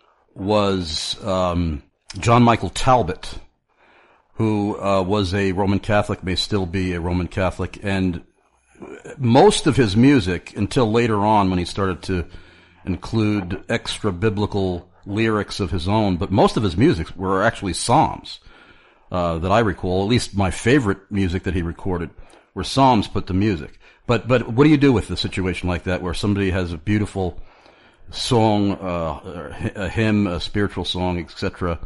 was John Michael Talbot, who was a Roman Catholic, may still be a Roman Catholic, and most of his music, until later on when he started to include extra biblical lyrics of his own, but most of his music were actually psalms that I recall. At least my favorite music that he recorded were psalms put to music. But what do you do with a situation like that, where somebody has a beautiful song, a hymn, a spiritual song, etc.,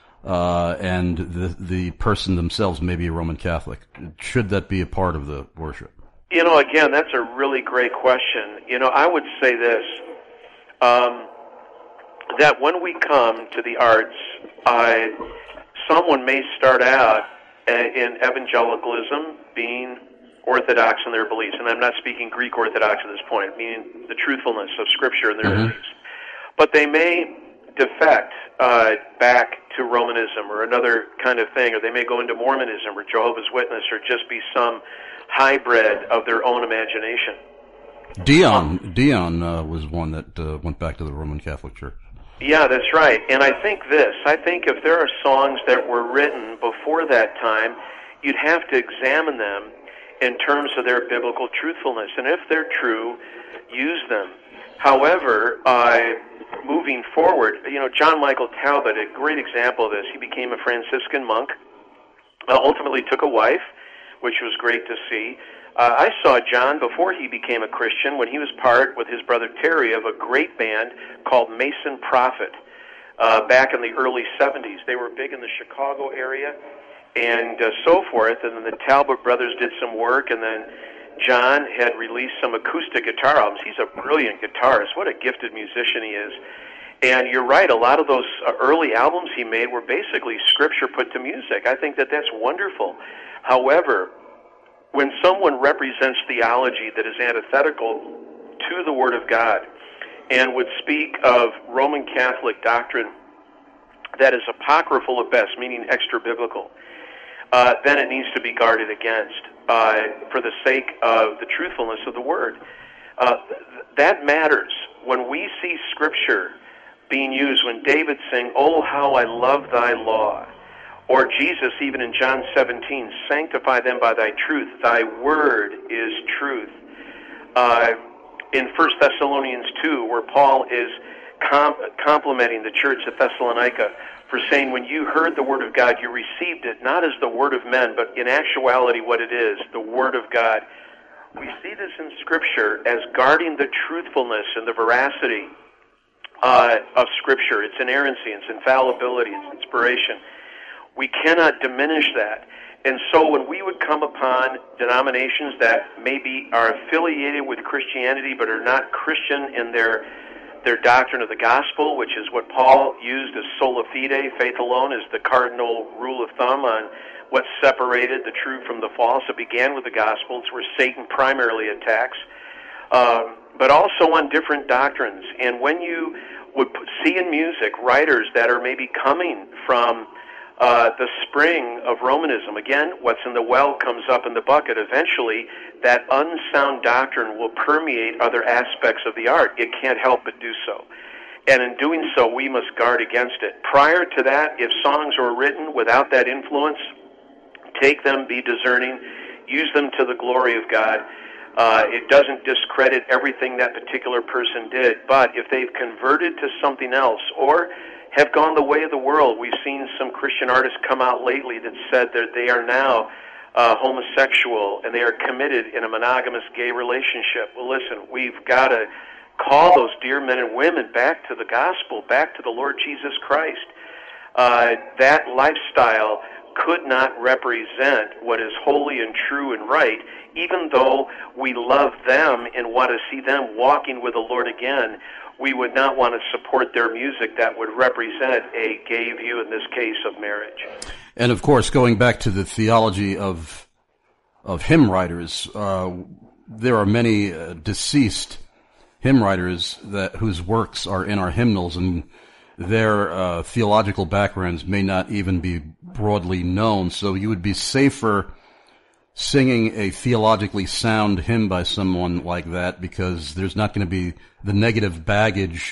and the person themselves may be a Roman Catholic? Should that be a part of the worship? You know, again, that's a really great question. You know, I would say this, that when we come to the arts, someone may start out in evangelicalism, being Orthodox in their beliefs, and I'm not speaking Greek Orthodox at this point, meaning the truthfulness of Scripture in their beliefs. But they may defect back to Romanism or another kind of thing, or they may go into Mormonism or Jehovah's Witness, or just be some hybrid of their own imagination. Dion was one that went back to the Roman Catholic Church. Yeah, that's right. And I think if there are songs that were written before that time, you'd have to examine them in terms of their biblical truthfulness. And if they're true, use them. However, moving forward, John Michael Talbot, a great example of this, he became a Franciscan monk, ultimately took a wife, which was great to see. I saw John before he became a Christian when he was part, with his brother Terry, of a great band called Mason Prophet back in the early 70s. They were big in the Chicago area and so forth, and then the Talbot brothers did some work, and then John had released some acoustic guitar albums. He's a brilliant guitarist. What a gifted musician he is. And you're right, a lot of those early albums he made were basically scripture put to music. I think that that's wonderful. However, when someone represents theology that is antithetical to the Word of God and would speak of Roman Catholic doctrine that is apocryphal at best, meaning extra-biblical, then it needs to be guarded against for the sake of the truthfulness of the Word. That matters. When we see Scripture being used, when David sang, "Oh, how I love thy law," or Jesus, even in John 17, "Sanctify them by thy truth. Thy word is truth." In 1 Thessalonians 2, where Paul is complimenting the church at Thessalonica for saying, when you heard the word of God, you received it not as the word of men, but in actuality what it is, the word of God. We see this in Scripture as guarding the truthfulness and the veracity of Scripture, its inerrancy, its infallibility, its inspiration. We cannot diminish that. And so when we would come upon denominations that maybe are affiliated with Christianity but are not Christian in their doctrine of the gospel, which is what Paul used as sola fide, faith alone, is the cardinal rule of thumb on what separated the true from the false. It began with the gospel. It's where Satan primarily attacks, but also on different doctrines. And when you would see in music writers that are maybe coming from the spring of Romanism, again, what's in the well comes up in the bucket. Eventually, that unsound doctrine will permeate other aspects of the art. It can't help but do so. And in doing so, we must guard against it. Prior to that, if songs were written without that influence, take them, be discerning, use them to the glory of God. It doesn't discredit everything that particular person did, but if they've converted to something else or have gone the way of the world, we've seen some Christian artists come out lately that said that they are now homosexual and they are committed in a monogamous gay relationship. Well, listen, we've got to call those dear men and women back to the gospel, back to the Lord Jesus Christ. That lifestyle could not represent what is holy and true and right, even though we love them and want to see them walking with the Lord again. We would not want to support their music that would represent a gay view, in this case, of marriage. And, of course, going back to the theology of hymn writers, there are many deceased hymn writers whose works are in our hymnals, and their theological backgrounds may not even be broadly known. So you would be safer singing a theologically sound hymn by someone like that, because there's not going to be the negative baggage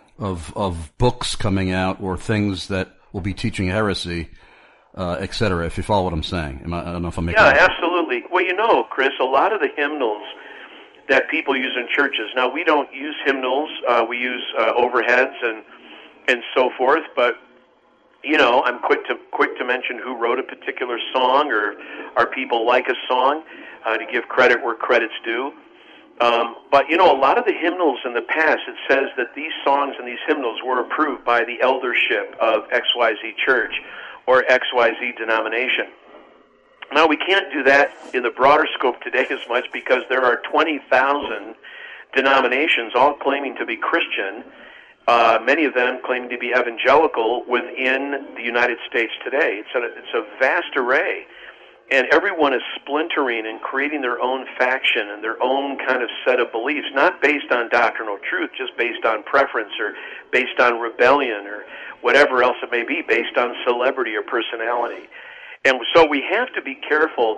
of books coming out or things that will be teaching heresy, et cetera, if you follow what I'm saying. I don't know if I'm making sense. Yeah, absolutely. Well, Chris, a lot of the hymnals that people use in churches, now we don't use hymnals, we use overheads and so forth, but I'm quick to mention who wrote a particular song, or our people like a song, to give credit where credit's due. But a lot of the hymnals in the past, it says that these songs and these hymnals were approved by the eldership of XYZ church or XYZ denomination. Now, we can't do that in the broader scope today as much, because there are 20,000 denominations all claiming to be Christian, many of them claiming to be evangelical within the United States today. It's a vast array, and everyone is splintering and creating their own faction and their own kind of set of beliefs, not based on doctrinal truth, just based on preference or based on rebellion or whatever else it may be, based on celebrity or personality. And so we have to be careful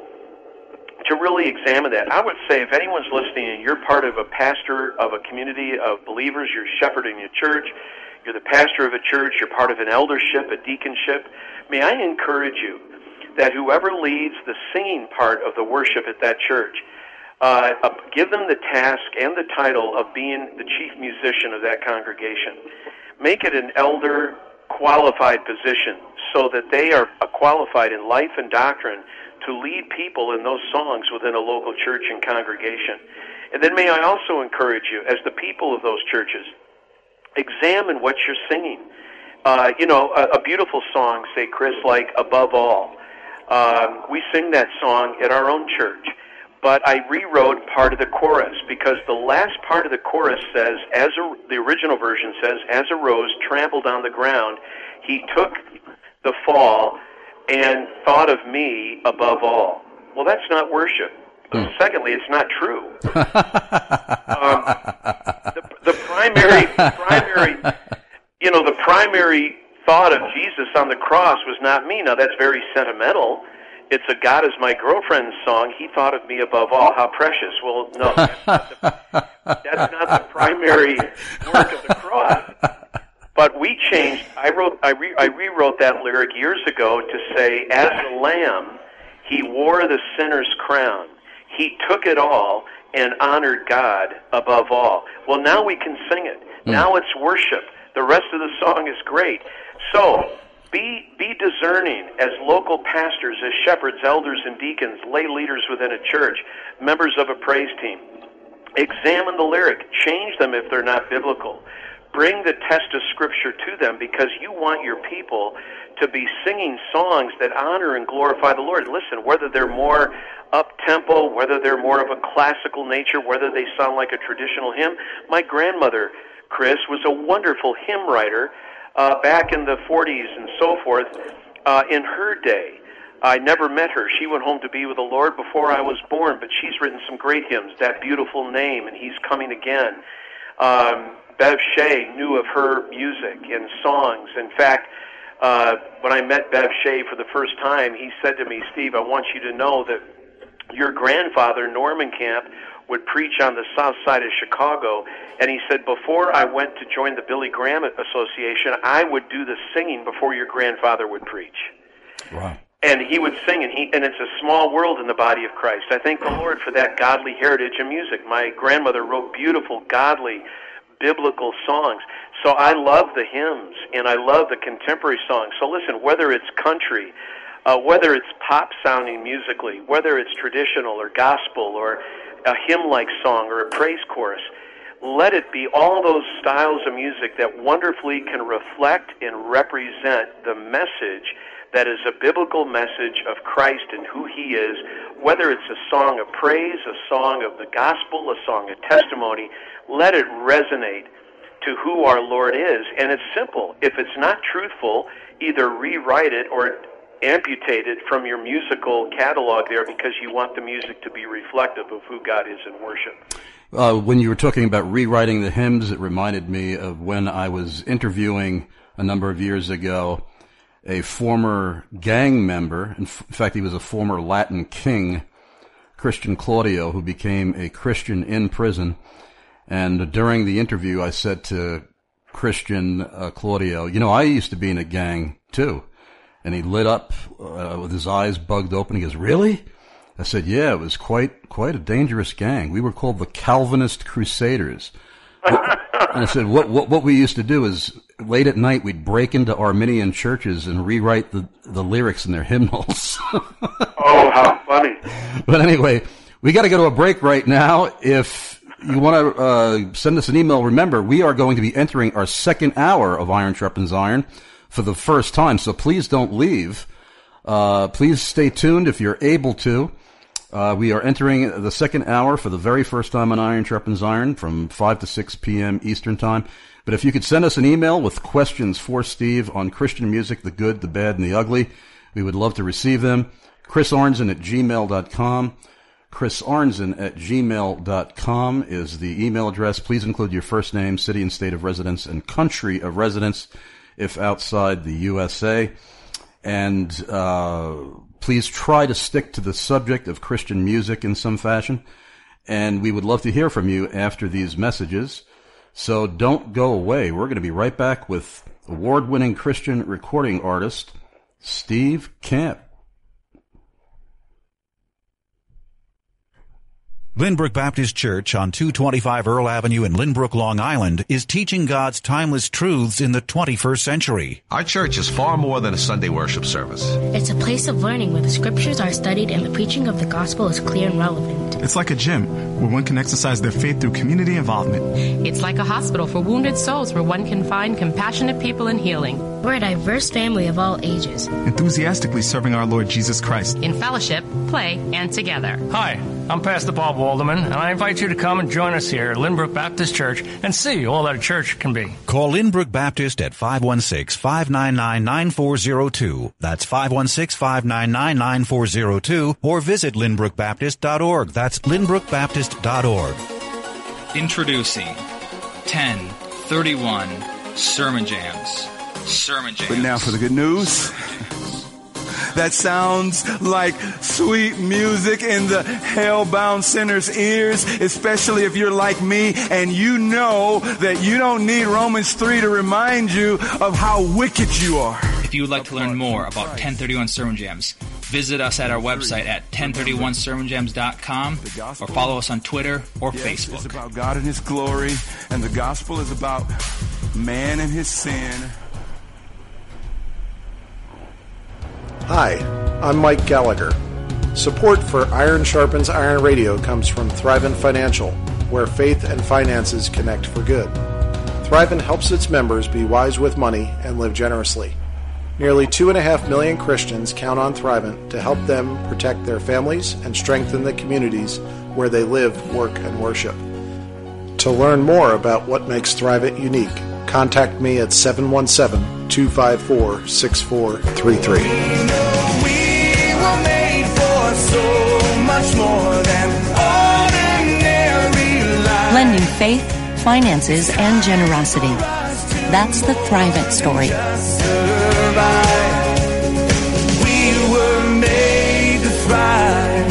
to really examine that. I would say if anyone's listening and you're part of a pastor of a community of believers, you're shepherding your church, you're the pastor of a church, you're part of an eldership, a deaconship, may I encourage you that whoever leads the singing part of the worship at that church, give them the task and the title of being the chief musician of that congregation. Make it an elder qualified position so that they are qualified in life and doctrine to lead people in those songs within a local church and congregation. And then may I also encourage you, as the people of those churches, examine what you're singing. A beautiful song, say, Chris, like Above All. We sing that song at our own church. But I rewrote part of the chorus because the last part of the chorus says, the original version says, as a rose trampled on the ground, he took the fall and thought of me above all. Well, that's not worship. Secondly, it's not true. The primary thought of Jesus on the cross was not me. Now, that's very sentimental. It's a God is my girlfriend song. He thought of me above all. How precious. Well, no, that's not the primary work of the cross. But we changed. I rewrote that lyric years ago to say, as a lamb, he wore the sinner's crown. He took it all and honored God above all. Well, now we can sing it. Now it's worship. The rest of the song is great. So, be discerning as local pastors, as shepherds, elders, and deacons, lay leaders within a church, members of a praise team. Examine the lyric. Change them if they're not biblical. Bring the test of Scripture to them because you want your people to be singing songs that honor and glorify the Lord. Listen, whether they're more up-tempo, whether they're more of a classical nature, whether they sound like a traditional hymn. My grandmother, Chris, was a wonderful hymn writer back in the 40s and so forth. In her day, I never met her. She went home to be with the Lord before I was born, but she's written some great hymns, That Beautiful Name, and He's Coming Again. Bev Shea knew of her music and songs. In fact, when I met Bev Shea for the first time, he said to me, Steve, I want you to know that your grandfather, Norman Camp, would preach on the south side of Chicago, and he said, before I went to join the Billy Graham Association, I would do the singing before your grandfather would preach. Wow. And he would sing, and it's a small world in the body of Christ. I thank the Lord for that godly heritage in music. My grandmother wrote beautiful, godly, biblical songs. So I love the hymns, and I love the contemporary songs. So listen, whether it's country, whether it's pop-sounding musically, whether it's traditional or gospel or a hymn-like song or a praise chorus, let it be all those styles of music that wonderfully can reflect and represent the message that is a biblical message of Christ and who He is, whether it's a song of praise, a song of the gospel, a song of testimony, let it resonate to who our Lord is. And it's simple. If it's not truthful, either rewrite it or amputate it from your musical catalog there because you want the music to be reflective of who God is in worship. When you were talking about rewriting the hymns, it reminded me of when I was interviewing a number of years ago a former gang member. In fact, he was a former Latin king, Christian Claudio, who became a Christian in prison. And during the interview, I said to Christian Claudio, you know, I used to be in a gang too. And he lit up with his eyes bugged open. He goes, really? I said, yeah, it was quite a dangerous gang. We were called the Calvinist Crusaders. And I said, what we used to do is late at night we'd break into Arminian churches and rewrite the lyrics in their hymnals. Oh, how funny. But anyway, we got to go to a break right now. If you want to send us an email, remember, we are going to be entering our second hour of Iron Sharpens Iron for the first time, so please don't leave. Please stay tuned if you're able to. We are entering the second hour for the very first time on Iron Sharpens Iron from 5 to 6 p.m. Eastern Time. But if you could send us an email with questions for Steve on Christian music, the good, the bad, and the ugly, we would love to receive them. chrisarnzen@gmail.com. chrisarnzen@gmail.com is the email address. Please include your first name, city and state of residence, and country of residence if outside the USA. And please try to stick to the subject of Christian music in some fashion. And we would love to hear from you after these messages. So don't go away. We're going to be right back with award-winning Christian recording artist Steve Camp. Lynbrook Baptist Church on 225 Earl Avenue in Lynbrook, Long Island is teaching God's timeless truths in the 21st century. Our church is far more than a Sunday worship service. It's a place of learning where the scriptures are studied and the preaching of the gospel is clear and relevant. It's like a gym where one can exercise their faith through community involvement. It's like a hospital for wounded souls where one can find compassionate people in healing. We're a diverse family of all ages, enthusiastically serving our Lord Jesus Christ. In fellowship, play, and together. Hi, I'm Pastor Bob Walderman, and I invite you to come and join us here at Lynbrook Baptist Church and see all that a church can be. Call Lynbrook Baptist at 516-599-9402. That's 516-599-9402, or visit lynbrookbaptist.org. That's lynbrookbaptist.org. Introducing 1031 Sermon Jams. Sermon Jams. But now for the good news. That sounds like sweet music in the hell-bound sinner's ears, especially if you're like me and you know that you don't need Romans 3 to remind you of how wicked you are. If you would like to learn more about 1031 Sermon Jams, visit us at our website at 1031sermonjams.com or follow us on Twitter or Facebook. It's about God and His glory, and the gospel is about man and his sin. Hi, I'm Mike Gallagher. Support for Iron Sharpens Iron Radio comes from Thrivent Financial, where faith and finances connect for good. Thrivent helps its members be wise with money and live generously. Nearly 2.5 million Christians count on Thrivent to help them protect their families and strengthen the communities where they live, work, and worship. To learn more about what makes Thrivent unique, contact me at 717-254-6433. Blending faith, finances, and generosity. That's the Thrivent story. We were made to thrive.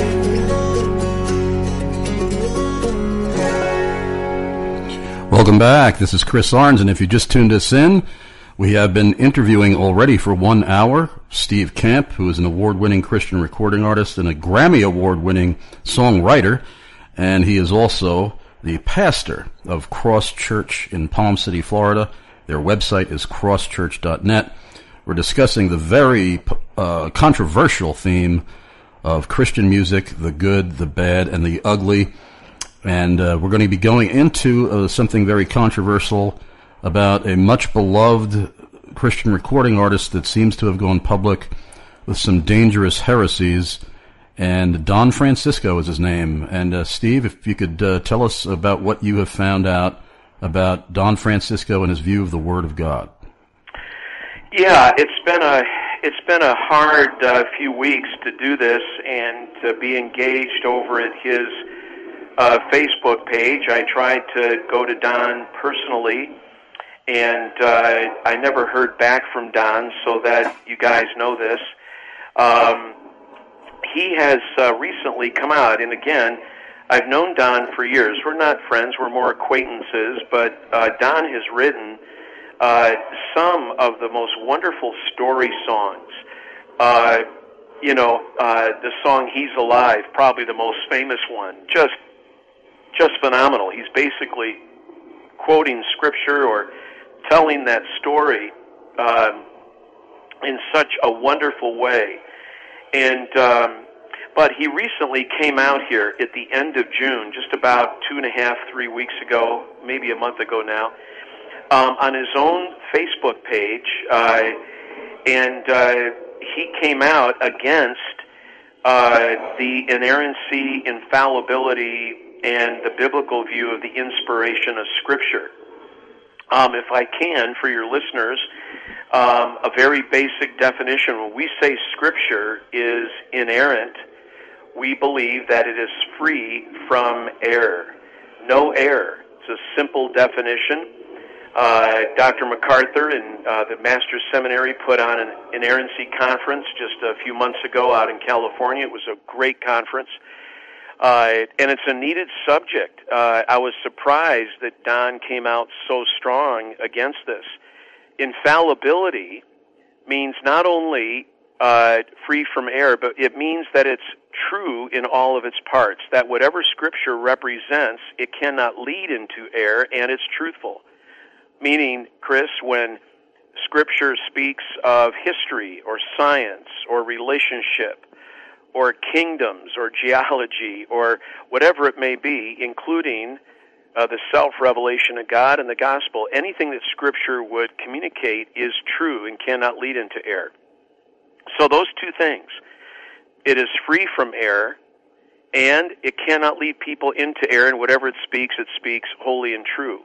Welcome back. This is Chris Arns, and if you just tuned us in, we have been interviewing already for 1 hour Steve Camp, who is an award-winning Christian recording artist and a Grammy award-winning songwriter, and he is also the pastor of Cross Church in Palm City, Florida. Their website is crosschurch.net. We're discussing the very controversial theme of Christian music, the good, the bad, and the ugly. And we're going to be going into something very controversial about a much-beloved Christian recording artist that seems to have gone public with some dangerous heresies. And Don Francisco is his name. And Steve, if you could tell us about what you have found out about Don Francisco and his view of the Word of God. Yeah, it's been a hard few weeks to do this and to be engaged over at his Facebook page. I tried to go to Don personally, and I never heard back from Don, so that you guys know this. He has recently come out, and again, I've known Don for years. We're not friends, we're more acquaintances, but Don has written some of the most wonderful story songs. The song He's Alive, probably the most famous one, just phenomenal. He's basically quoting Scripture or telling that story in such a wonderful way. And but he recently came out here at the end of June, just about 2.5-3 weeks ago, maybe a month ago now, on his own Facebook page, and he came out against the inerrancy, infallibility, and the biblical view of the inspiration of Scripture. If I can, for your listeners, a very basic definition. When we say Scripture is inerrant, we believe that it is free from error. No error. It's a simple definition. Dr. MacArthur and the Master's Seminary put on an inerrancy conference just a few months ago out in California. It was a great conference. And it's a needed subject. I was surprised that Don came out so strong against this. Infallibility means not only free from error, but it means that it's true in all of its parts, that whatever Scripture represents, it cannot lead into error, and it's truthful. Meaning, Chris, when Scripture speaks of history or science or relationship or kingdoms or geology or whatever it may be, including the self-revelation of God and the gospel, anything that Scripture would communicate is true and cannot lead into error. So those two things, it is free from error, and it cannot lead people into error, and whatever it speaks holy and true.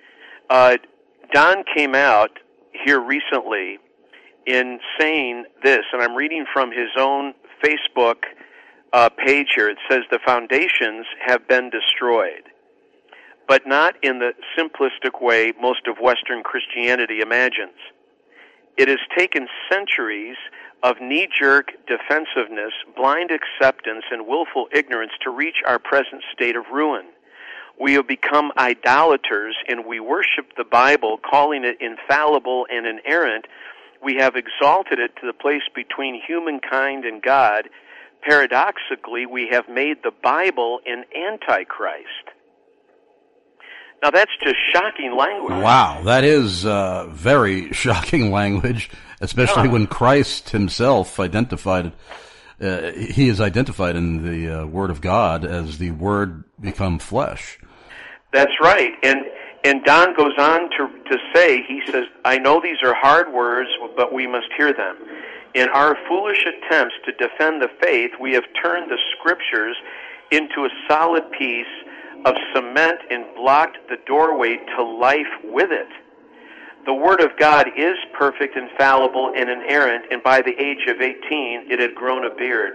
Don came out here recently in saying this, and I'm reading from his own Facebook page here. It says, the foundations have been destroyed, but not in the simplistic way most of Western Christianity imagines. It has taken centuries of knee-jerk defensiveness, blind acceptance, and willful ignorance to reach our present state of ruin. We have become idolaters, and we worship the Bible, calling it infallible and inerrant. We have exalted it to the place between humankind and God. Paradoxically, we have made the Bible an antichrist. Now, that's just shocking language. Wow, that is very shocking language, especially when Christ himself identified, he is identified in the Word of God as the Word become flesh. That's right. And Don goes on to say, he says, I know these are hard words, but we must hear them. In our foolish attempts to defend the faith, we have turned the Scriptures into a solid piece of cement and blocked the doorway to life with it. The Word of God is perfect, infallible, and inerrant, and by the age of 18, it had grown a beard.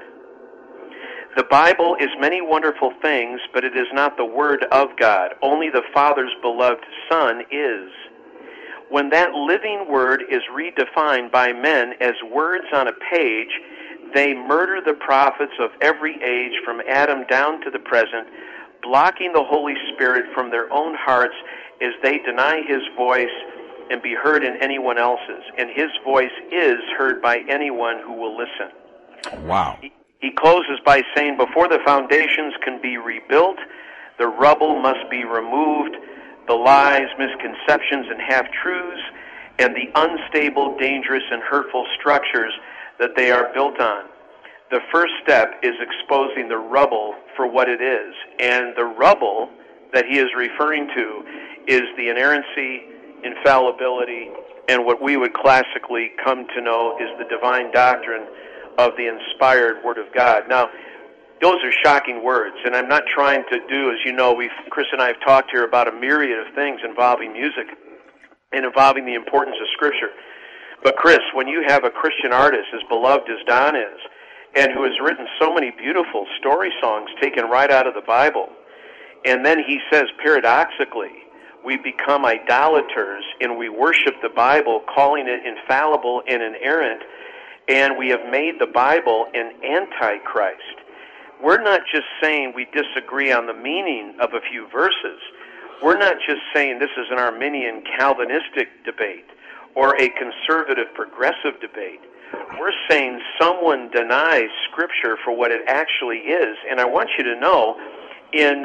The Bible is many wonderful things, but it is not the Word of God. Only the Father's beloved Son is. When that living Word is redefined by men as words on a page, they murder the prophets of every age from Adam down to the present, blocking the Holy Spirit from their own hearts as they deny His voice and be heard in anyone else's. And His voice is heard by anyone who will listen. Wow. He closes by saying, before the foundations can be rebuilt, the rubble must be removed, the lies, misconceptions, and half-truths, and the unstable, dangerous, and hurtful structures that they are built on. The first step is exposing the rubble for what it is. And the rubble that he is referring to is the inerrancy, infallibility, and what we would classically come to know is the divine doctrine of the inspired Word of God. Now, those are shocking words, and I'm not trying to do, as you know, Chris and I have talked here about a myriad of things involving music and involving the importance of Scripture. But Chris, when you have a Christian artist as beloved as Don is, and who has written so many beautiful story songs taken right out of the Bible, and then he says, paradoxically, we become idolaters and we worship the Bible, calling it infallible and inerrant, and we have made the Bible an antichrist. We're not just saying we disagree on the meaning of a few verses. We're not just saying this is an Arminian Calvinistic debate or a conservative progressive debate. We're saying someone denies Scripture for what it actually is. And I want you to know, in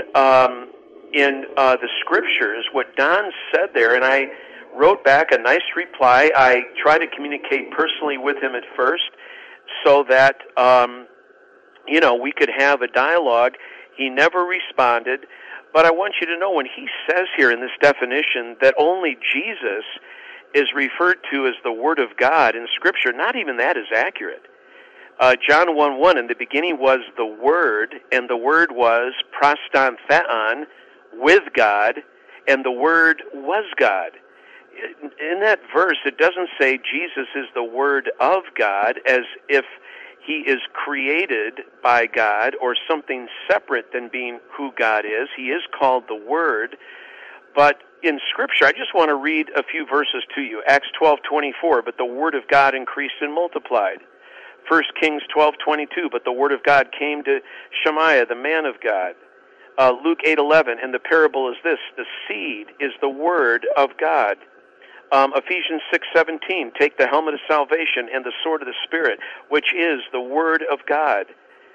the Scriptures, what Don said there, and I wrote back a nice reply. I tried to communicate personally with him at first so that we could have a dialogue. He never responded. But I want you to know, when he says here in this definition that only Jesus is referred to as the Word of God in Scripture, not even that is accurate. John 1:1, in the beginning was the Word, and the Word was proston theon, with God, and the Word was God. In that verse, it doesn't say Jesus is the Word of God as if he is created by God or something separate than being who God is. He is called the Word. But in Scripture, I just want to read a few verses to you. Acts 12:24, but the Word of God increased and multiplied. 1 Kings 12:22, but the Word of God came to Shemaiah, the man of God. Luke 8:11, and the parable is this: the seed is the Word of God. Ephesians 6:17, take the helmet of salvation and the sword of the Spirit, which is the Word of God.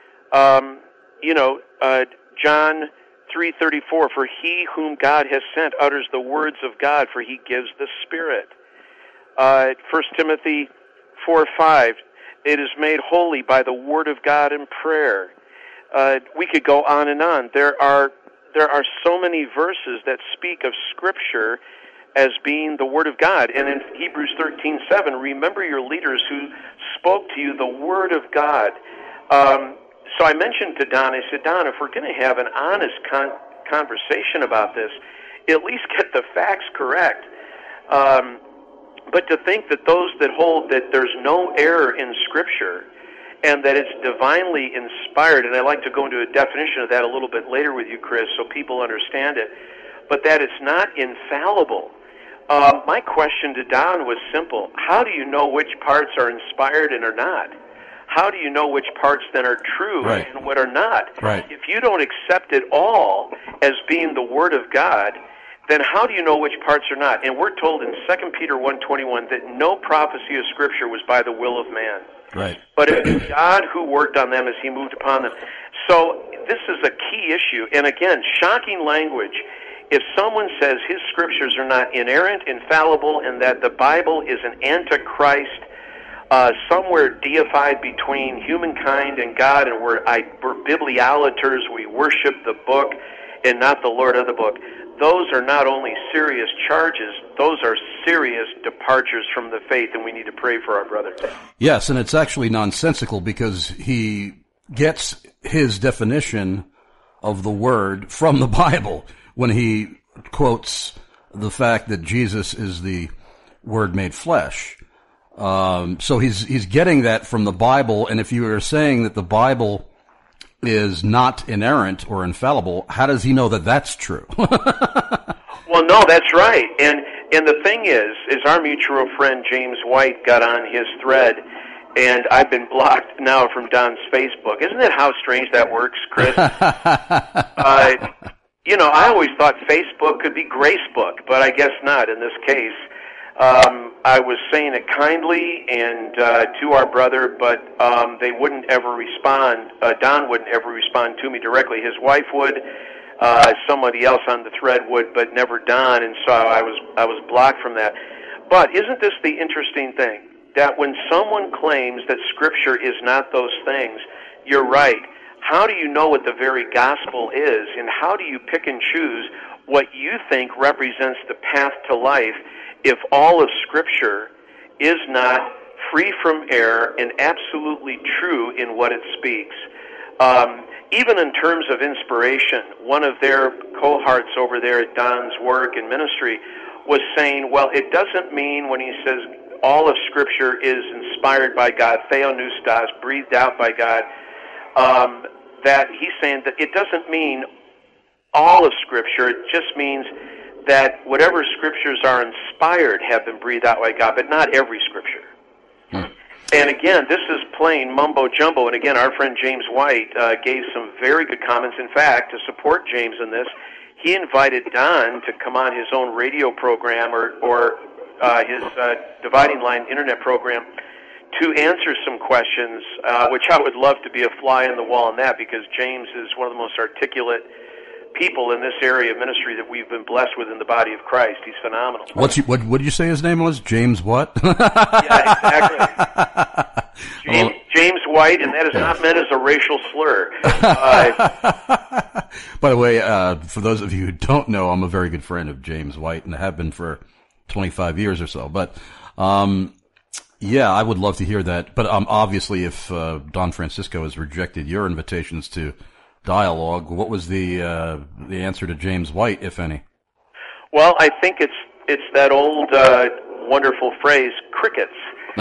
John 3:34, for he whom God has sent utters the words of God, for he gives the Spirit. 1 Timothy 4:5, it is made holy by the Word of God and prayer. We could go on and on. There are so many verses that speak of Scripture as being the Word of God. And in Hebrews 13:7, remember your leaders who spoke to you the Word of God. So I mentioned to Don, I said, Don, if we're going to have an honest conversation about this, at least get the facts correct. But to think that those that hold that there's no error in Scripture and that it's divinely inspired, and I'd like to go into a definition of that a little bit later with you, Chris, so people understand it, but that it's not infallible. My question to Don was simple. How do you know which parts are inspired and are not? How do you know which parts then are true and what are not? Right. If you don't accept it all as being the Word of God, then how do you know which parts are not? And we're told in 2 Peter 1:21 that no prophecy of Scripture was by the will of man. Right. But it was God who worked on them as he moved upon them. So this is a key issue. And again, shocking language. If someone says his Scriptures are not inerrant, infallible, and that the Bible is an antichrist, somewhere deified between humankind and God, and we're bibliolaters, we worship the book and not the Lord of the book. Those are not only serious charges, those are serious departures from the faith, and we need to pray for our brother. Yes, and it's actually nonsensical because he gets his definition of the word from the Bible when he quotes the fact that Jesus is the Word made flesh. So he's getting that from the Bible, and if you are saying that the Bible is not inerrant or infallible, how does he know that that's true? Well, no, that's right. And the thing is our mutual friend James White got on his thread, and I've been blocked now from Don's Facebook. Isn't it how strange that works, Chris? I always thought Facebook could be Gracebook, but I guess not in this case. I was saying it kindly and to our brother, but they wouldn't ever respond. Don wouldn't ever respond to me directly. His wife would. Somebody else on the thread would, but never Don, and so I was blocked from that. But isn't this the interesting thing? That when someone claims that Scripture is not those things, you're right. How do you know what the very gospel is, and how do you pick and choose what you think represents the path to life if all of Scripture is not free from error and absolutely true in what it speaks? Even in terms of inspiration, one of their cohorts over there at Don's work and ministry was saying, well, it doesn't mean when he says all of Scripture is inspired by God, theopneustos, breathed out by God, that he's saying that it doesn't mean all of Scripture. It just means that whatever Scriptures are inspired have been breathed out by God, but not every Scripture. And again, this is plain mumbo-jumbo. And again, our friend James White gave some very good comments. In fact, to support James in this, he invited Don to come on his own radio program or his Dividing Line internet program to answer some questions, which I would love to be a fly in the wall on that, because James is one of the most articulate people in this area of ministry that we've been blessed with in the body of Christ. He's phenomenal. What did you say his name was? James what? Yeah, exactly. James White, and that is not meant as a racial slur. By the way, for those of you who don't know, I'm a very good friend of James White, and I have been for 25 years or so. But yeah, I would love to hear that. But obviously, if Don Francisco has rejected your invitations to dialogue, what was the answer to James White, if any? Well, I think it's that old wonderful phrase, crickets.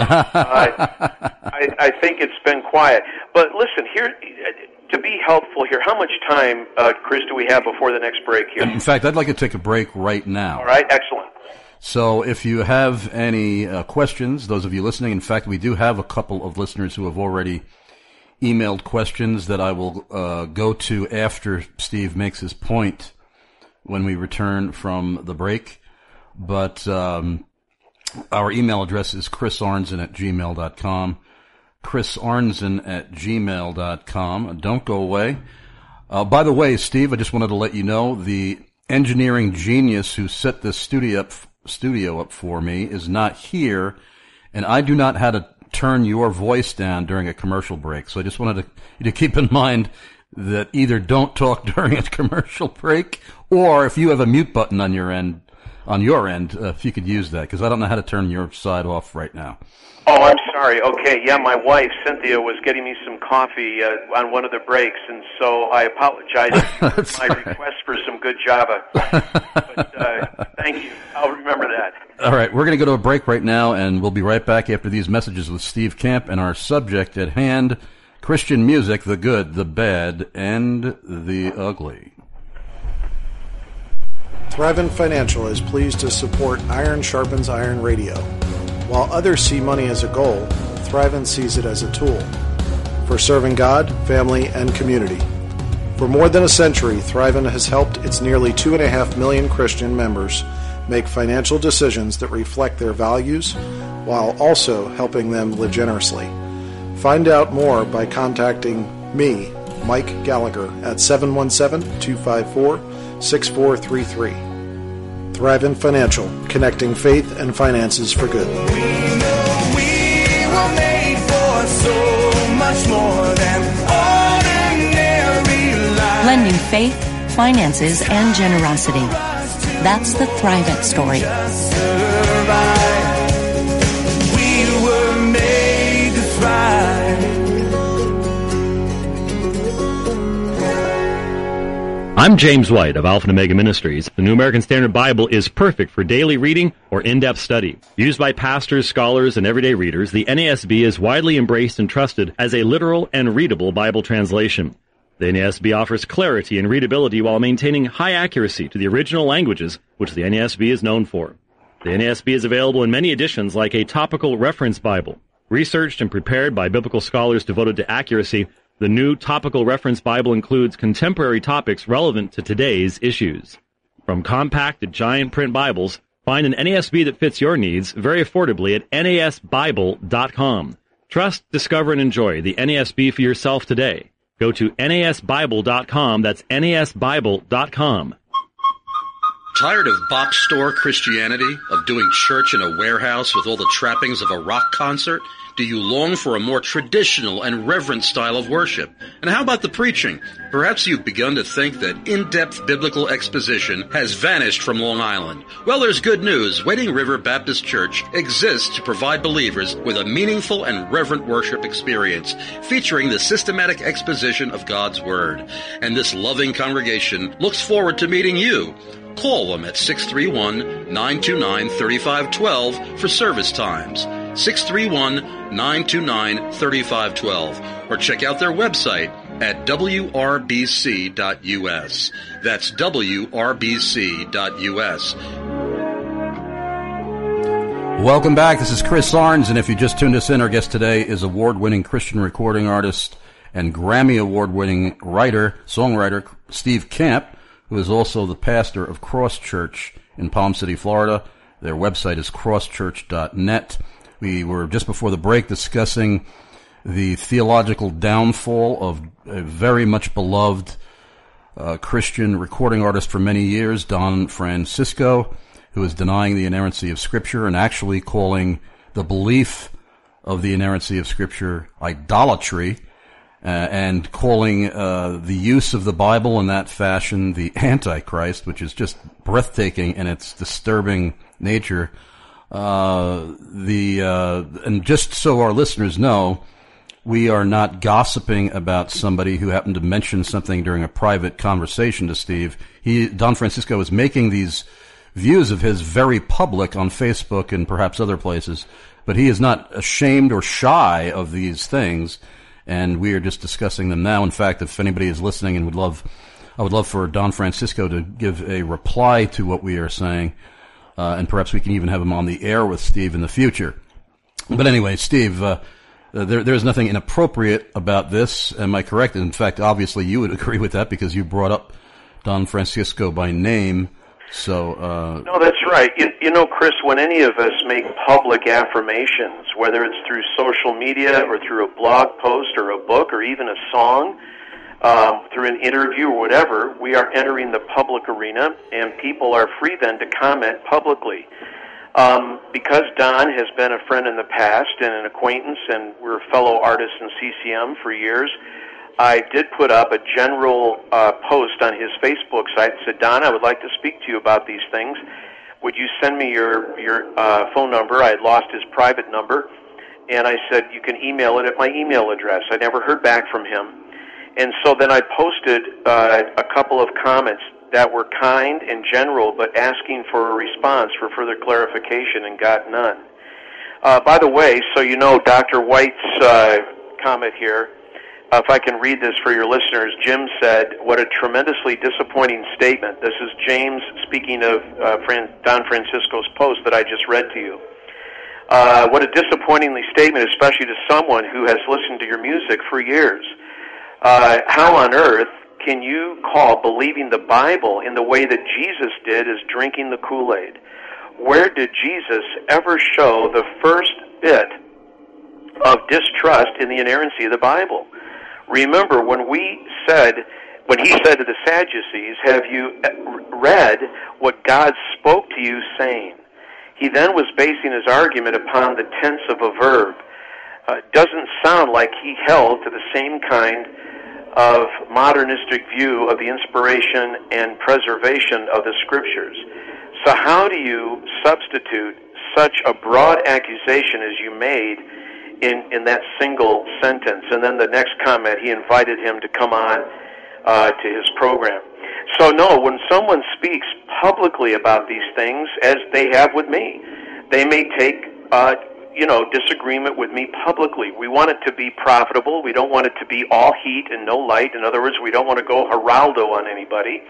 I think it's been quiet. But listen, here, to be helpful here, how much time, Chris, do we have before the next break here? In fact, I'd like to take a break right now. All right, excellent. So if you have any questions, those of you listening, in fact, we do have a couple of listeners who have already emailed questions that I will go to after Steve makes his point when we return from the break. But Our email address is chrisarnzen@gmail.com. chrisarnzen@gmail.com. Don't go away. By the way, Steve, I just wanted to let you know the engineering genius who set this studio up for me is not here, and I do not have to turn your voice down during a commercial break. So I just wanted you to keep in mind that either don't talk during a commercial break, or if you have a mute button on your end, if you could use that, because I don't know how to turn your side off right now. Oh, I'm sorry. Okay, yeah, my wife, Cynthia, was getting me some coffee on one of the breaks, and so I apologize for my request for some good Java. But thank you. I'll remember that. All right, we're going to go to a break right now, and we'll be right back after these messages with Steve Camp and our subject at hand, Christian music, the good, the bad, and the ugly. Thrivent Financial is pleased to support Iron Sharpens Iron Radio. While others see money as a goal, Thrivent sees it as a tool for serving God, family, and community. For more than a century, Thrivent has helped its nearly 2.5 million Christian members make financial decisions that reflect their values while also helping them live generously. Find out more by contacting me, Mike Gallagher, at 717-254-6433. Thrivent Financial, connecting faith and finances for good. We know we were made for so much more than ordinary life. Blending faith, finances, and generosity. That's the Thrivent story. We were made to thrive. I'm James White of Alpha and Omega Ministries. The New American Standard Bible is perfect for daily reading or in-depth study. Used by pastors, scholars, and everyday readers, the NASB is widely embraced and trusted as a literal and readable Bible translation. The NASB offers clarity and readability while maintaining high accuracy to the original languages, which the NASB is known for. The NASB is available in many editions like a topical reference Bible. Researched and prepared by biblical scholars devoted to accuracy, the new Topical Reference Bible includes contemporary topics relevant to today's issues. From compact to giant print Bibles, find an NASB that fits your needs very affordably at nasbible.com. Trust, discover, and enjoy the NASB for yourself today. Go to nasbible.com. That's nasbible.com. Tired of box store Christianity, of doing church in a warehouse with all the trappings of a rock concert? Do you long for a more traditional and reverent style of worship? And how about the preaching? Perhaps you've begun to think that in-depth biblical exposition has vanished from Long Island. Well, there's good news. Wading River Baptist Church exists to provide believers with a meaningful and reverent worship experience, featuring the systematic exposition of God's Word. And this loving congregation looks forward to meeting you. Call them at 631-929-3512 for service times. 631-929-3512, or check out their website at wrbc.us. That's wrbc.us. Welcome back. This is Chris Arns, and if you just tuned us in, our guest today is award-winning Christian recording artist and Grammy award-winning songwriter Steve Camp, who is also the pastor of Cross Church in Palm City, Florida. Their website is crosschurch.net. We were just before the break discussing the theological downfall of a very much beloved Christian recording artist for many years, Don Francisco, who is denying the inerrancy of Scripture and actually calling the belief of the inerrancy of Scripture idolatry, and calling the use of the Bible in that fashion the Antichrist, which is just breathtaking in its disturbing nature. And just so our listeners know, we are not gossiping about somebody who happened to mention something during a private conversation to Steve. Don Francisco is making these views of his very public on Facebook and perhaps other places, but he is not ashamed or shy of these things, and we are just discussing them now. In fact, if anybody is listening and I would love for Don Francisco to give a reply to what we are saying. And perhaps we can even have him on the air with Steve in the future. But anyway, Steve, there's nothing inappropriate about this. Am I correct? In fact, obviously you would agree with that because you brought up Don Francisco by name So no, that's right. You know, Chris, when any of us make public affirmations, whether it's through social media or through a blog post or a book or even a song, through an interview or whatever, we are entering the public arena, and people are free then to comment publicly. Because Don has been a friend in the past and an acquaintance, and we're fellow artists in CCM for years, I did put up a general post on his Facebook site that said, Don, I would like to speak to you about these things. Would you send me your phone number? I had lost his private number, and I said, you can email it at my email address. I never heard back from him. And so then I posted a couple of comments that were kind and general, but asking for a response for further clarification, and got none. By the way, so you know Dr. White's comment here, if I can read this for your listeners, Jim said, what a tremendously disappointing statement. This is James speaking of Don Francisco's post that I just read to you. What a disappointingly statement, especially to someone who has listened to your music for years. How on earth can you call believing the Bible in the way that Jesus did as drinking the Kool-Aid? Where did Jesus ever show the first bit of distrust in the inerrancy of the Bible? Remember, when he said to the Sadducees, have you read what God spoke to you saying? He then was basing his argument upon the tense of a verb. Doesn't sound like he held to the same kind of modernistic view of the inspiration and preservation of the Scriptures. So how do you substitute such a broad accusation as you made in that single sentence? And then the next comment, he invited him to come on to his program. So no, when someone speaks publicly about these things, as they have with me, they may take disagreement with me publicly. We want it to be profitable. We don't want it to be all heat and no light. In other words, we don't want to go Geraldo on anybody.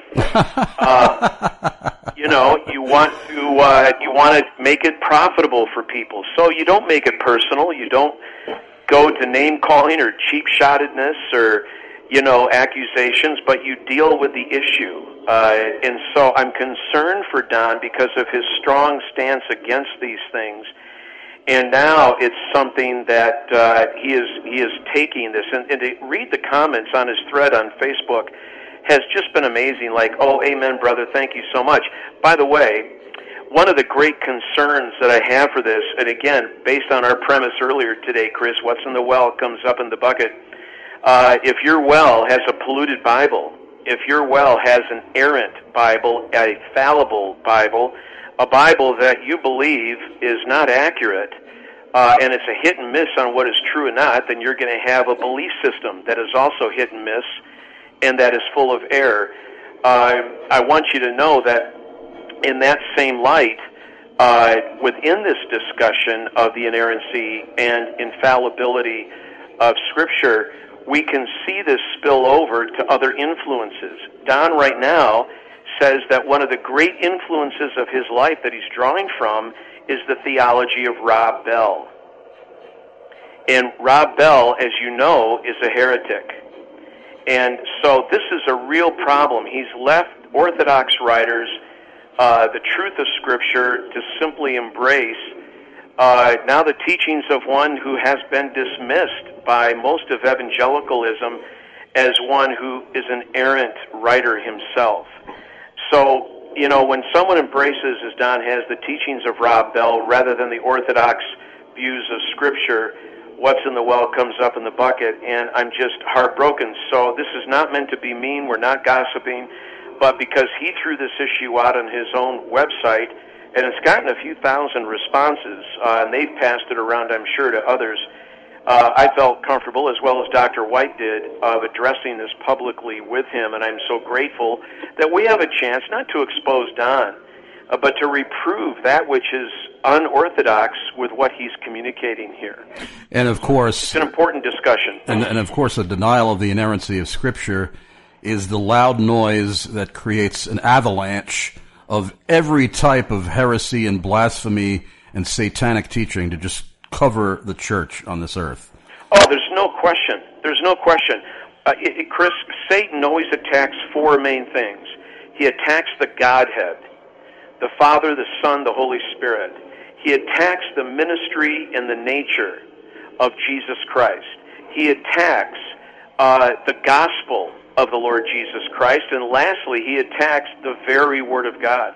You want to make it profitable for people. So you don't make it personal. You don't go to name calling or cheap shottedness or accusations, but you deal with the issue. And so I'm concerned for Don because of his strong stance against these things. And now it's something that he is taking this. And to read the comments on his thread on Facebook has just been amazing. Like, oh, amen, brother, thank you so much. By the way, one of the great concerns that I have for this, and again, based on our premise earlier today, Chris, what's in the well comes up in the bucket. If your well has a polluted Bible, if your well has an errant Bible, a fallible Bible, a Bible that you believe is not accurate, and it's a hit and miss on what is true or not, then you're going to have a belief system that is also hit and miss and that is full of error. I want you to know that in that same light, within this discussion of the inerrancy and infallibility of Scripture, we can see this spill over to other influences. Don right now says that one of the great influences of his life that he's drawing from is the theology of Rob Bell. And Rob Bell, as you know, is a heretic. And so this is a real problem. He's left Orthodox writers the truth of Scripture to simply embrace now the teachings of one who has been dismissed by most of evangelicalism as one who is an errant writer himself. So, when someone embraces, as Don has, the teachings of Rob Bell rather than the Orthodox views of Scripture, what's in the well comes up in the bucket, and I'm just heartbroken. So this is not meant to be mean. We're not gossiping, but because he threw this issue out on his own website, and it's gotten a few thousand responses, and they've passed it around, I'm sure, to others. I felt comfortable, as well as Dr. White did, of addressing this publicly with him, and I'm so grateful that we have a chance not to expose Don, but to reprove that which is unorthodox with what he's communicating here. And of course, it's an important discussion. And of course, a denial of the inerrancy of Scripture is the loud noise that creates an avalanche of every type of heresy and blasphemy and satanic teaching to just cover the church on this earth. Oh, there's no question. There's no question. Chris, Satan always attacks four main things. He attacks the Godhead. the Father, the Son, the Holy Spirit. He attacks the ministry and the nature of Jesus Christ. He attacks the gospel of the Lord Jesus Christ. And lastly, he attacks the very Word of God.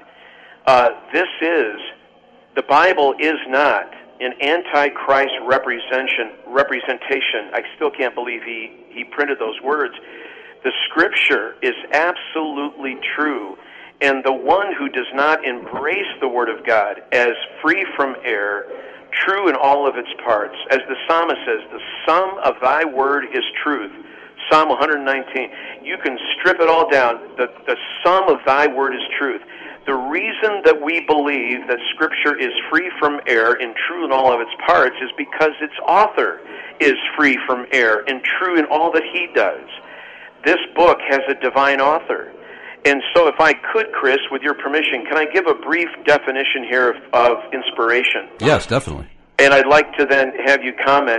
The Bible is not an anti-Christ representation. I still can't believe he printed those words. The Scripture is absolutely true. And the one who does not embrace the Word of God as free from error, true in all of its parts, as the psalmist says, the sum of thy word is truth. Psalm 119. You can strip it all down. The sum of thy word is truth. The reason that we believe that Scripture is free from error and true in all of its parts is because its author is free from error and true in all that he does. This book has a divine author. And so if I could, Chris, with your permission, can I give a brief definition here of inspiration? Yes, definitely. And I'd like to then have you comment.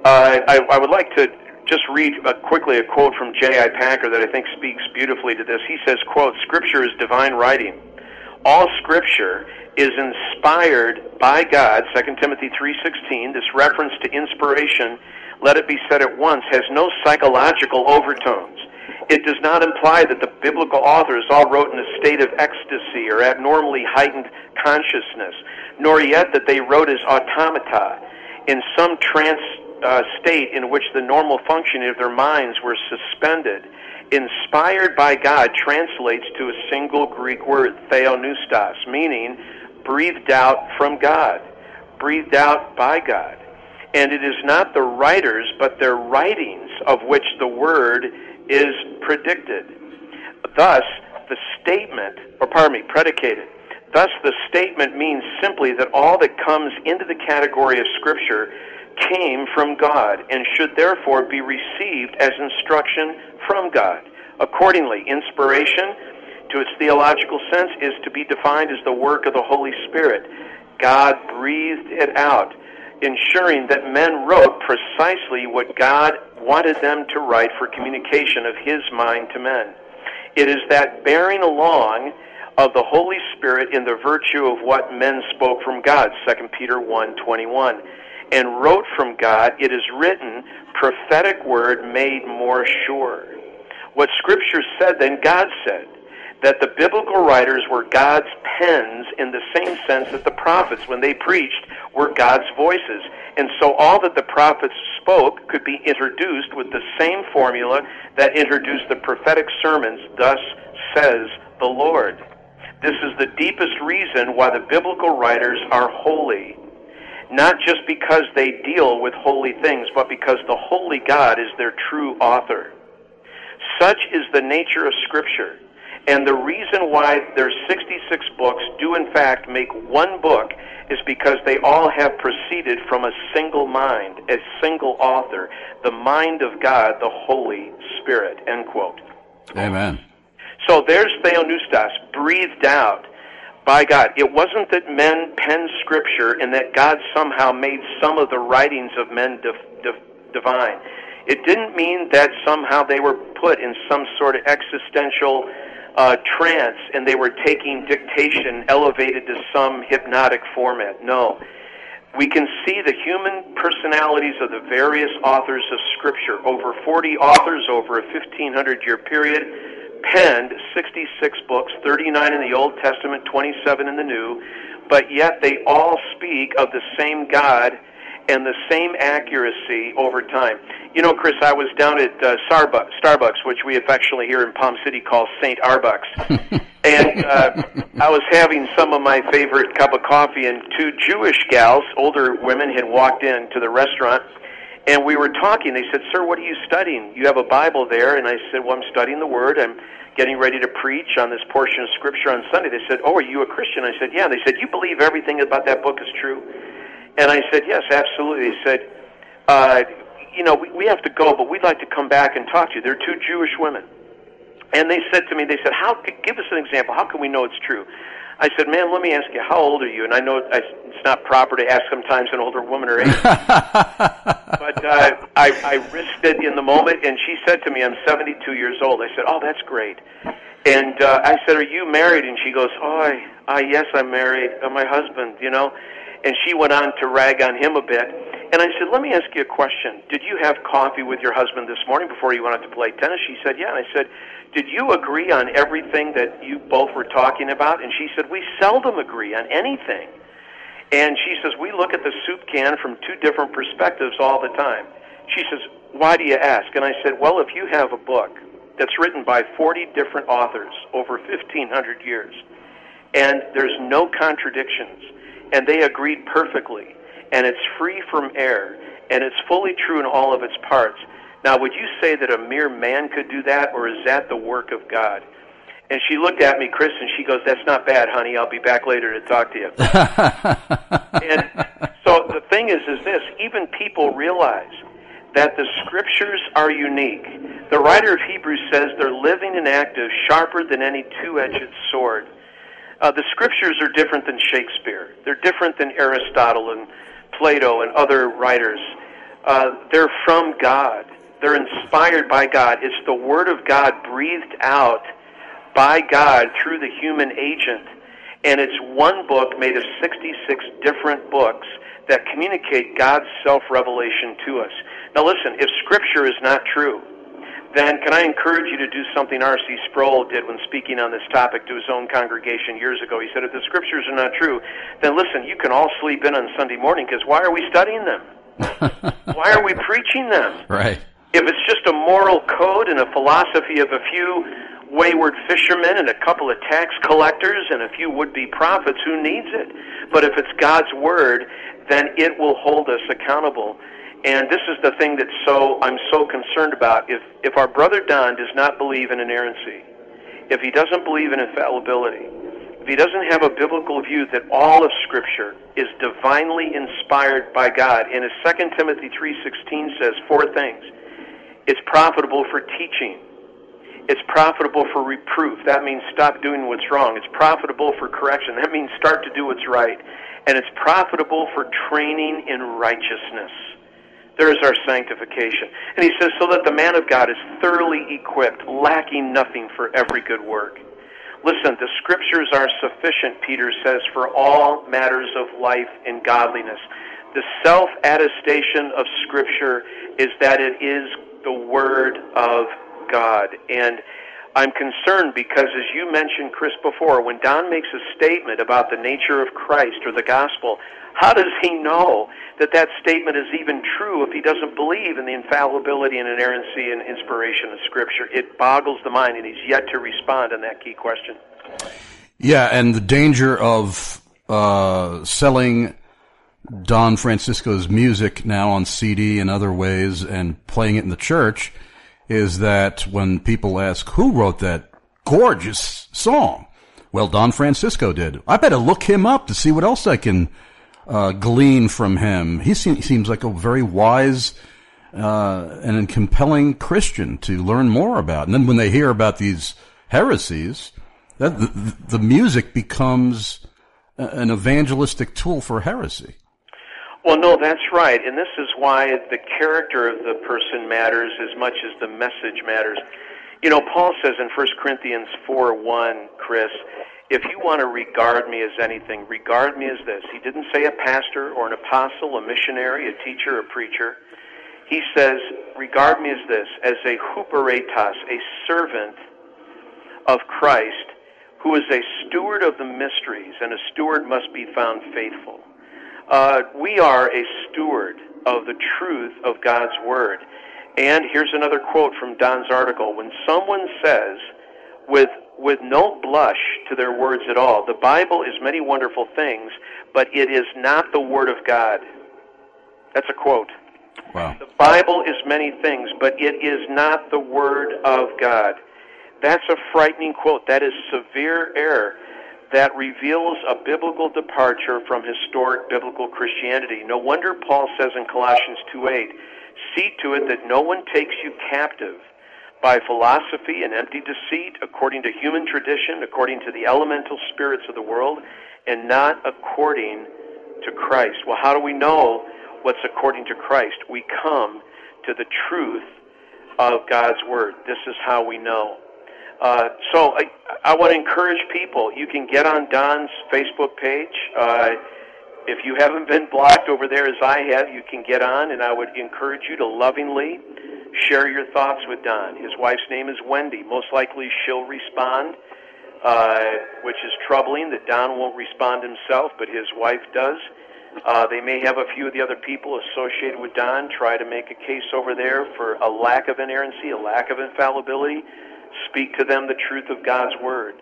I would like to just read quickly a quote from J.I. Packer that I think speaks beautifully to this. He says, quote, "Scripture is divine writing. All Scripture is inspired by God," 2 Timothy 3:16. This reference to inspiration, let it be said at once, has no psychological overtones. It does not imply that the biblical authors all wrote in a state of ecstasy or abnormally heightened consciousness, nor yet that they wrote as automata in some trance state in which the normal functioning of their minds were suspended. Inspired by God translates to a single Greek word, theopneustos, meaning breathed out from God, breathed out by God. And it is not the writers, but their writings of which the word is predicted. Thus, the statement, predicated. Thus, the statement means simply that all that comes into the category of Scripture came from God and should therefore be received as instruction from God. Accordingly, inspiration, to its theological sense, is to be defined as the work of the Holy Spirit. God breathed it out, ensuring that men wrote precisely what God wanted them to write for communication of His mind to men. It is that bearing along of the Holy Spirit in the virtue of what men spoke from God, 2 Peter 1:21, and wrote from God, it is written, prophetic word made more sure. What Scripture said, then God said, that the biblical writers were God's pens in the same sense that the prophets, when they preached, were God's voices. And so all that the prophets spoke could be introduced with the same formula that introduced the prophetic sermons, thus says the Lord. This is the deepest reason why the biblical writers are holy. Not just because they deal with holy things, but because the holy God is their true author. Such is the nature of Scripture. And the reason why their 66 books do in fact make one book is because they all have proceeded from a single mind, a single author, the mind of God, the Holy Spirit, end quote. Amen. So there's theopneustos, breathed out by God. It wasn't that men penned Scripture and that God somehow made some of the writings of men divine. It didn't mean that somehow they were put in some sort of existential trance and they were taking dictation elevated to some hypnotic format. No. We can see the human personalities of the various authors of Scripture. Over 40 authors over a 1,500-year period penned 66 books, 39 in the Old Testament, 27 in the New, but yet they all speak of the same God and the same accuracy over time. You know, Chris, I was down at Starbucks, which we affectionately here in Palm City call St. Arbucks, and I was having some of my favorite cup of coffee, and two Jewish gals, older women, had walked into the restaurant, and we were talking. They said, "Sir, what are you studying? You have a Bible there." And I said, "Well, I'm studying the Word. I'm getting ready to preach on this portion of Scripture on Sunday." They said, "Oh, are you a Christian?" I said, "Yeah." They said, "You believe everything about that book is true?" And I said, "Yes, absolutely." They said, "You know, we have to go, but we'd like to come back and talk to you." They're two Jewish women. And they said to me, they said, give us an example. How can we know it's true? I said, ma'am, let me ask you, how old are you? And I know it's not proper to ask sometimes an older woman her age. But I risked it in the moment, and she said to me, I'm 72 years old. I said, oh, that's great. And I said, are you married? And she goes, yes, I'm married. My husband, you know. And she went on to rag on him a bit. And I said, let me ask you a question. Did you have coffee with your husband this morning before you went out to play tennis? She said, yeah. And I said, did you agree on everything that you both were talking about? And she said, we seldom agree on anything. And she says, we look at the soup can from two different perspectives all the time. She says, why do you ask? And I said, well, if you have a book that's written by 40 different authors over 1,500 years, and there's no contradictions, and they agreed perfectly, and it's free from error, and it's fully true in all of its parts. Now, would you say that a mere man could do that, or is that the work of God? And she looked at me, Chris, and she goes, that's not bad, honey. I'll be back later to talk to you. And so the thing is this, even people realize that the Scriptures are unique. The writer of Hebrews says they're living and active, sharper than any two-edged sword. The Scriptures are different than Shakespeare. They're different than Aristotle and Plato and other writers. They're from God. They're inspired by God. It's the Word of God breathed out by God through the human agent. And it's one book made of 66 different books that communicate God's self-revelation to us. Now listen, if Scripture is not true, then can I encourage you to do something R.C. Sproul did when speaking on this topic to his own congregation years ago. He said, if the Scriptures are not true, then listen, you can all sleep in on Sunday morning, because why are we studying them? Why are we preaching them? Right. If it's just a moral code and a philosophy of a few wayward fishermen and a couple of tax collectors and a few would-be prophets, who needs it? But if it's God's Word, then it will hold us accountable. And this is the thing that I'm so concerned about. If our brother Don does not believe in inerrancy, if he doesn't believe in infallibility, if he doesn't have a biblical view that all of Scripture is divinely inspired by God, and as 2 Timothy 3:16 says, 4 things. It's profitable for teaching. It's profitable for reproof. That means stop doing what's wrong. It's profitable for correction. That means start to do what's right. And it's profitable for training in righteousness. There is our sanctification. And he says, so that the man of God is thoroughly equipped, lacking nothing for every good work. Listen, the Scriptures are sufficient, Peter says, for all matters of life and godliness. The self-attestation of Scripture is that it is the Word of God. And I'm concerned because, as you mentioned, Chris, before, when Don makes a statement about the nature of Christ or the gospel, how does he know that that statement is even true if he doesn't believe in the infallibility and inerrancy and inspiration of Scripture? It boggles the mind, and he's yet to respond on that key question. Yeah, and the danger of selling Don Francisco's music now on CD and other ways and playing it in the church is that when people ask, who wrote that gorgeous song? Well, Don Francisco did. I better look him up to see what else I can glean from him. He seems like a very wise and compelling Christian to learn more about. And then when they hear about these heresies, the music becomes an evangelistic tool for heresy. Well, no, that's right. And this is why the character of the person matters as much as the message matters. You know, Paul says in 1 Corinthians 4:1, Chris, if you want to regard me as anything, regard me as this. He didn't say a pastor or an apostle, a missionary, a teacher, a preacher. He says, regard me as this, as a huperetas, a servant of Christ, who is a steward of the mysteries, and a steward must be found faithful. We are a steward of the truth of God's Word. And here's another quote from Don's article. When someone says, with no blush to their words at all, the Bible is many wonderful things, but it is not the Word of God. That's a quote. Wow. The Bible is many things, but it is not the Word of God. That's a frightening quote. That is severe error that reveals a biblical departure from historic biblical Christianity. No wonder Paul says in Colossians 2:8, see to it that no one takes you captive by philosophy and empty deceit, according to human tradition, according to the elemental spirits of the world, and not according to Christ. Well, how do we know what's according to Christ? We come to the truth of God's Word. This is how we know. So I want to encourage people. You can get on Don's Facebook page. If you haven't been blocked over there as I have, you can get on, and I would encourage you to lovingly share your thoughts with Don. His wife's name is Wendy. Most likely she'll respond, which is troubling that Don won't respond himself, but his wife does. They may have a few of the other people associated with Don try to make a case over there for a lack of inerrancy, a lack of infallibility. Speak to them the truth of God's Word.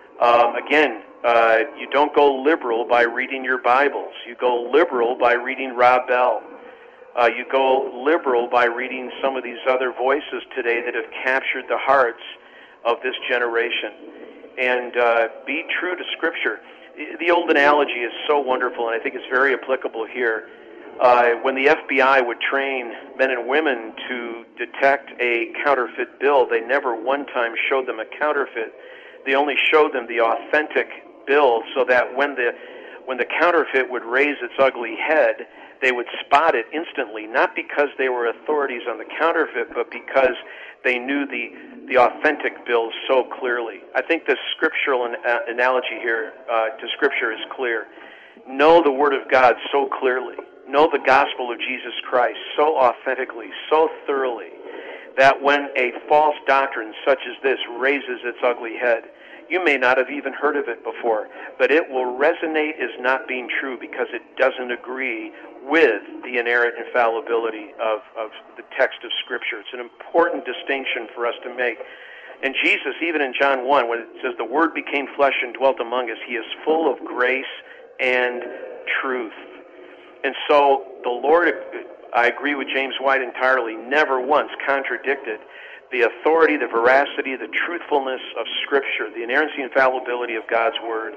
Again, you don't go liberal by reading your Bibles. You go liberal by reading Rob Bell. You go liberal by reading some of these other voices today that have captured the hearts of this generation. And be true to Scripture. The old analogy is so wonderful, and I think it's very applicable here. When the FBI would train men and women to detect a counterfeit bill, they never one time showed them a counterfeit. They only showed them the authentic bill, so that when the counterfeit would raise its ugly head, they would spot it instantly, not because they were authorities on the counterfeit, but because they knew the authentic bill so clearly. I think the scriptural analogy here to Scripture is clear. Know the Word of God so clearly. Know the gospel of Jesus Christ so authentically, so thoroughly, that when a false doctrine such as this raises its ugly head, you may not have even heard of it before, but it will resonate as not being true because it doesn't agree with the inerrant infallibility of the text of Scripture. It's an important distinction for us to make. And Jesus, even in John 1, when it says, the Word became flesh and dwelt among us, He is full of grace and truth. And so the Lord, I agree with James White entirely, never once contradicted the authority, the veracity, the truthfulness of Scripture, the inerrancy and infallibility of God's Word.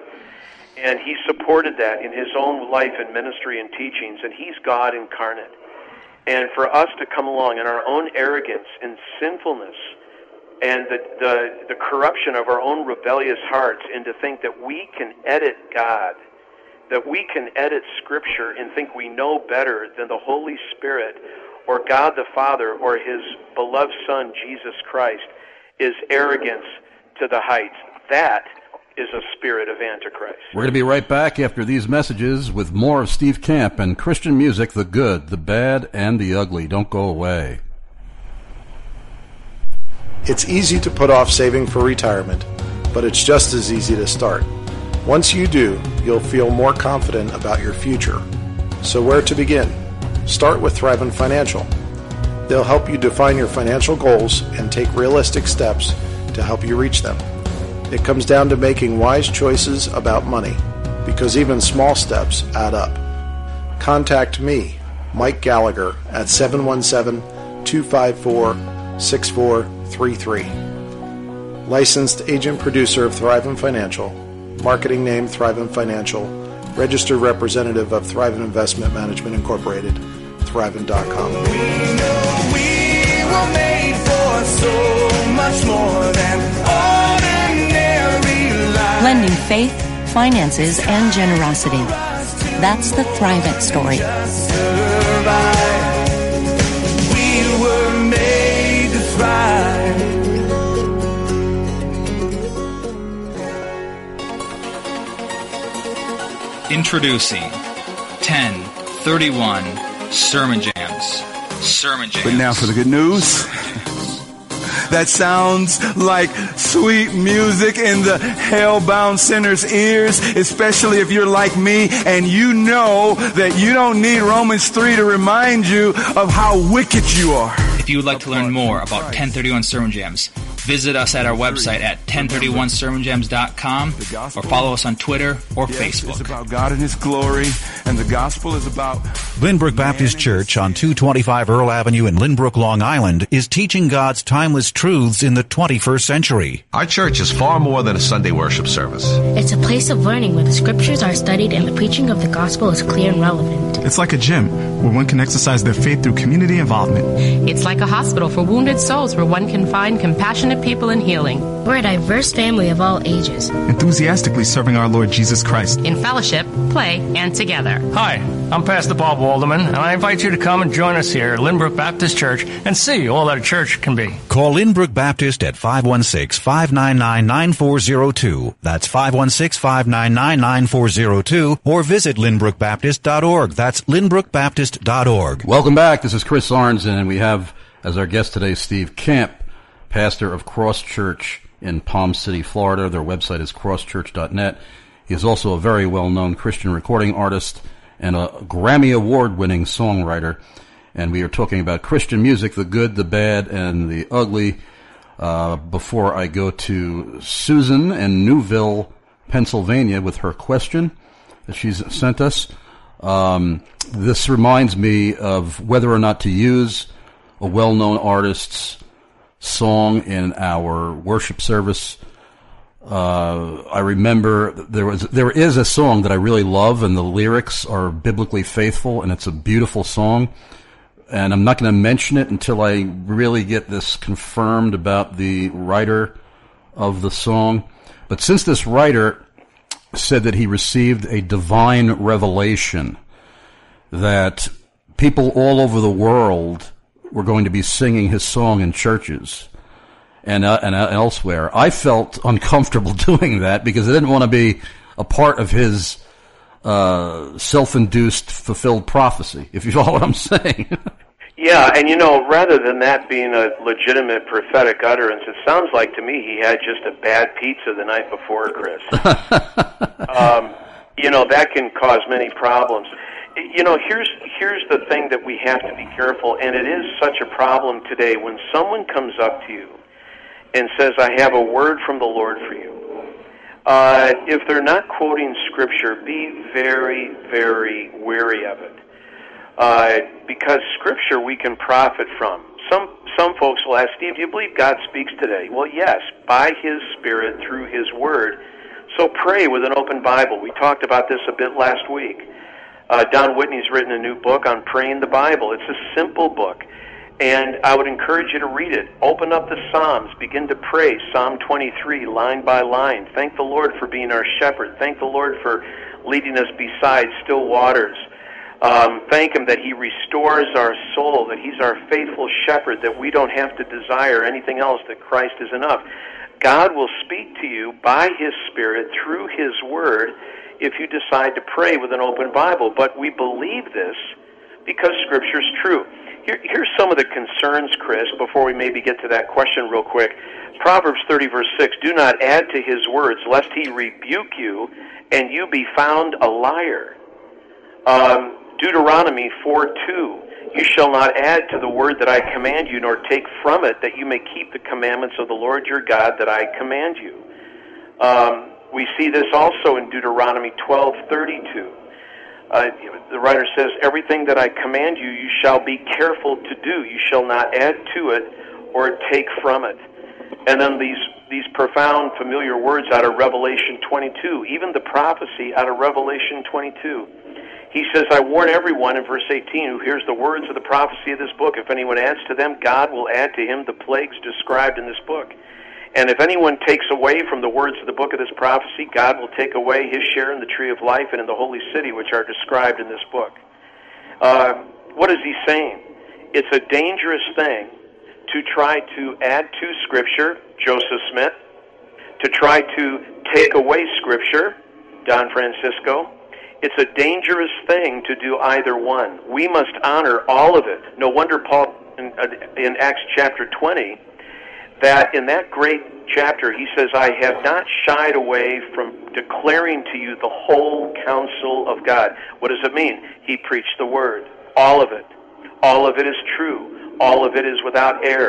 And He supported that in His own life and ministry and teachings, and He's God incarnate. And for us to come along in our own arrogance and sinfulness and the corruption of our own rebellious hearts, and to think that we can edit God, that we can edit Scripture and think we know better than the Holy Spirit or God the Father or His beloved Son, Jesus Christ, is arrogance to the heights. That is a spirit of Antichrist. We're going to be right back after these messages with more of Steve Camp and Christian music, the good, the bad, and the ugly. Don't go away. It's easy to put off saving for retirement, but it's just as easy to start. Once you do, you'll feel more confident about your future. So where to begin? Start with Thrivent Financial. They'll help you define your financial goals and take realistic steps to help you reach them. It comes down to making wise choices about money, because even small steps add up. Contact me, Mike Gallagher, at 717-254-6433. Licensed agent producer of Thrivent Financial. Marketing name Thrivent Financial. Registered representative of Thrivent Investment Management Incorporated. Thrivent.com. We know we were made for so much more than ordinary life. Blending faith, finances, and generosity. That's the Thrivent story. We were made to thrive. Introducing 1031 Sermon Jams. Sermon Jams. But now for the good news. That sounds like sweet music in the hell-bound sinner's ears, especially if you're like me and you know that you don't need Romans 3 to remind you of how wicked you are. If you would like to learn more about 1031 Sermon Jams, Visit us at our website at 1031sermongems.com or follow us on Twitter or Facebook. It's about God and His glory, and the gospel is about... Lynbrook Baptist Church on 225 Earl Avenue in Lynbrook, Long Island is teaching God's timeless truths in the 21st century. Our church is far more than a Sunday worship service. It's a place of learning where the scriptures are studied and the preaching of the gospel is clear and relevant. It's like a gym where one can exercise their faith through community involvement. It's like a hospital for wounded souls where one can find compassionate people in healing. We're a diverse family of all ages, Enthusiastically serving our Lord Jesus Christ. In fellowship, play, and together. Hi, I'm Pastor Bob Walderman, and I invite you to come and join us here at Lynbrook Baptist Church and see all that a church can be. Call Lynbrook Baptist at 516-599-9402. That's 516-599-9402, or visit lynbrookbaptist.org. That's lynbrookbaptist.org. Welcome back. This is Chris Arnzen, and we have as our guest today Steve Camp, pastor of Cross Church in Palm City, Florida. Their website is crosschurch.net. He is also a very well-known Christian recording artist and a Grammy Award-winning songwriter. And we are talking about Christian music, the good, the bad, and the ugly. Before I go to Susan in Newville, Pennsylvania, with her question that she's sent us. This reminds me of whether or not to use a well-known artist's song in our worship service. I remember there is a song that I really love, and the lyrics are biblically faithful, and it's a beautiful song. And I'm not going to mention it until I really get this confirmed about the writer of the song. But since this writer said that he received a divine revelation that people all over the world were going to be singing his song in churches and elsewhere, I felt uncomfortable doing that because I didn't want to be a part of his self-induced fulfilled prophecy, if you follow what I'm saying. Yeah, and rather than that being a legitimate prophetic utterance, it sounds like to me he had just a bad pizza the night before, Chris. That can cause many problems. Here's the thing that we have to be careful, and it is such a problem today when someone comes up to you and says, I have a word from the Lord for you. If they're not quoting Scripture, be very, very wary of it. Because Scripture we can profit from. Some folks will ask, Steve, do you believe God speaks today? Well, yes, by His Spirit, through His Word. So pray with an open Bible. We talked about this a bit last week. Don Whitney's written a new book on praying the Bible. It's a simple book, and I would encourage you to read it. Open up the Psalms. Begin to pray Psalm 23, line by line. Thank the Lord for being our shepherd. Thank the Lord for leading us beside still waters. Thank Him that He restores our soul, that He's our faithful shepherd, that we don't have to desire anything else, that Christ is enough. God will speak to you by His Spirit through His Word if you decide to pray with an open Bible. But we believe this because Scripture's true. Here's some of the concerns, Chris, before we maybe get to that question real quick. Proverbs 30, verse 6, do not add to His words, lest He rebuke you, and you be found a liar. Deuteronomy 4:2, you shall not add to the word that I command you, nor take from it, that you may keep the commandments of the Lord your God that I command you. We see this also in Deuteronomy 12:32. The writer says, everything that I command you, you shall be careful to do. You shall not add to it or take from it. And then these profound, familiar words out of Revelation 22, even the prophecy out of Revelation 22. He says, I warn everyone, in verse 18, who hears the words of the prophecy of this book, if anyone adds to them, God will add to him the plagues described in this book. And if anyone takes away from the words of the book of this prophecy, God will take away his share in the tree of life and in the holy city, which are described in this book. What is he saying? It's a dangerous thing to try to add to Scripture, Joseph Smith, to try to take away Scripture, Don Francisco. It's a dangerous thing to do either one. We must honor all of it. No wonder Paul, in Acts chapter 20, that in that great chapter, he says, I have not shied away from declaring to you the whole counsel of God. What does it mean? He preached the word. All of it. All of it is true. All of it is without error.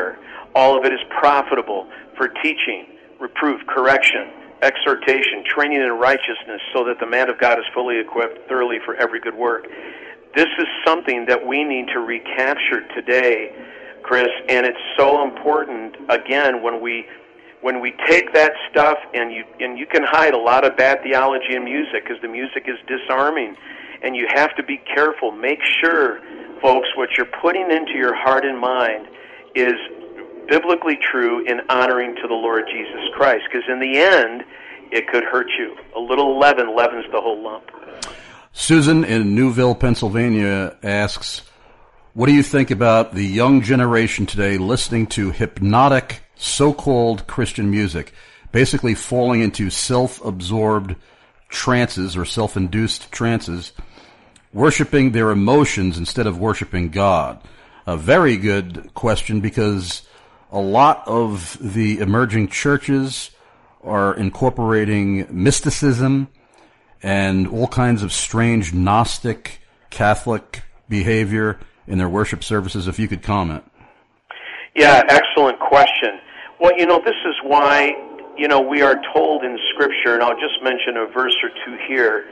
All of it is profitable for teaching, reproof, correction, exhortation, training in righteousness, so that the man of God is fully equipped thoroughly for every good work. This is something that we need to recapture today, Chris, and it's so important, again, when we take that stuff, and you can hide a lot of bad theology in music, because the music is disarming, and you have to be careful. Make sure, folks, what you're putting into your heart and mind is biblically true in honoring to the Lord Jesus Christ, because in the end, it could hurt you. A little leaven leavens the whole lump. Susan in Newville, Pennsylvania asks, what do you think about the young generation today listening to hypnotic so-called Christian music, basically falling into self-absorbed trances or self-induced trances, worshiping their emotions instead of worshiping God? A very good question, because a lot of the emerging churches are incorporating mysticism and all kinds of strange Gnostic Catholic behavior in their worship services. If you could comment. Yeah, excellent question. Well, this is why, we are told in Scripture, and I'll just mention a verse or two here.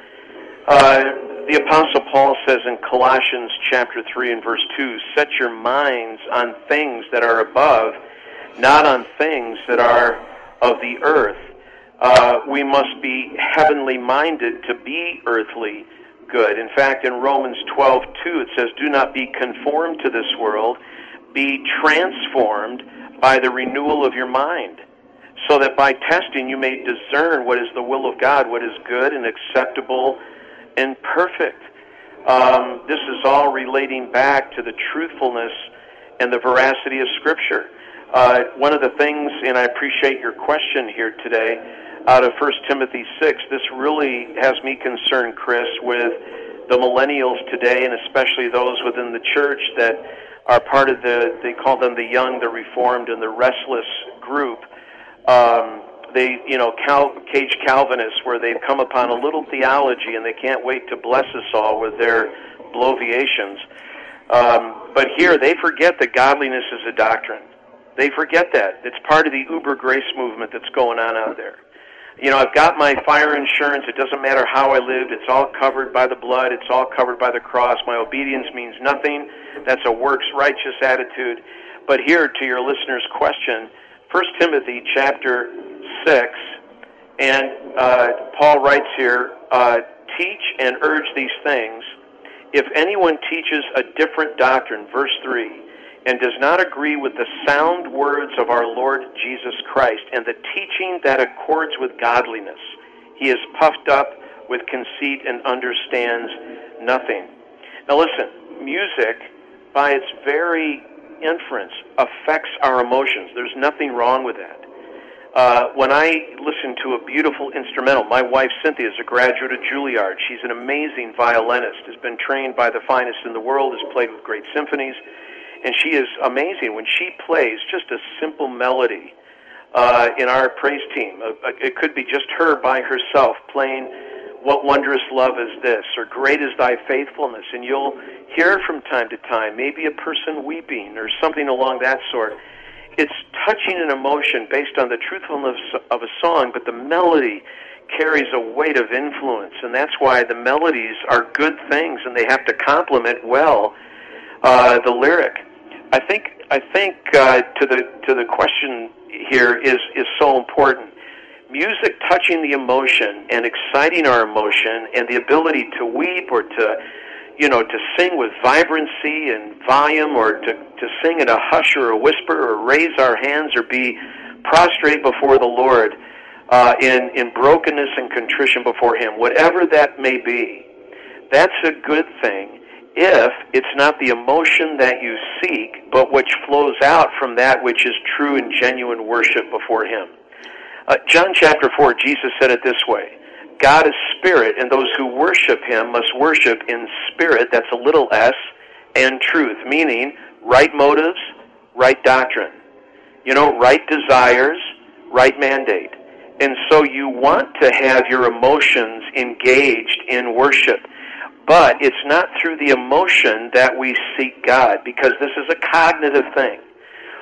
The Apostle Paul says in Colossians chapter 3 and verse 2, set your minds on things that are above, not on things that are of the earth. We must be heavenly minded to be earthly good. In fact, in Romans 12:2, it says, do not be conformed to this world, be transformed by the renewal of your mind, so that by testing you may discern what is the will of God, what is good and acceptable and perfect. This is all relating back to the truthfulness and the veracity of Scripture. One of the things, and I appreciate your question here today, out of 1 Timothy 6, this really has me concerned, Chris, with the millennials today, and especially those within the church that are part of they call them the young, the reformed, and the restless group. Cage Calvinists, where they've come upon a little theology and they can't wait to bless us all with their bloviations. But here, they forget that godliness is a doctrine. They forget that. It's part of the uber grace movement that's going on out there. I've got my fire insurance. It doesn't matter how I lived. It's all covered by the blood. It's all covered by the cross. My obedience means nothing. That's a works righteous attitude. But here, to your listener's question, 1 Timothy chapter 6, and Paul writes here, teach and urge these things. If anyone teaches a different doctrine, verse 3, and does not agree with the sound words of our Lord Jesus Christ and the teaching that accords with godliness, he is puffed up with conceit and understands nothing. Now listen, music, by its very inference, affects our emotions. There's nothing wrong with that. When I listen to a beautiful instrumental, my wife Cynthia is a graduate of Juilliard. She's an amazing violinist, has been trained by the finest in the world, has played with great symphonies, and she is amazing. When she plays just a simple melody in our praise team, it could be just her by herself playing What Wondrous Love Is This, or Great Is Thy Faithfulness, and you'll hear from time to time maybe a person weeping or something along that sort. It's touching an emotion based on the truthfulness of a song, but the melody carries a weight of influence, and that's why the melodies are good things, and they have to complement well the lyric. I think to the question here is so important. Music touching the emotion and exciting our emotion, and the ability to weep or to sing with vibrancy and volume, or to sing in a hush or a whisper, or raise our hands, or be prostrate before the Lord in brokenness and contrition before Him, whatever that may be, that's a good thing if it's not the emotion that you seek, but which flows out from that which is true and genuine worship before Him. John chapter 4, Jesus said it this way, God is spirit, and those who worship Him must worship in spirit, that's a little s, and truth, meaning right motives, right doctrine, right desires, right mandate. And so you want to have your emotions engaged in worship, but it's not through the emotion that we seek God, because this is a cognitive thing.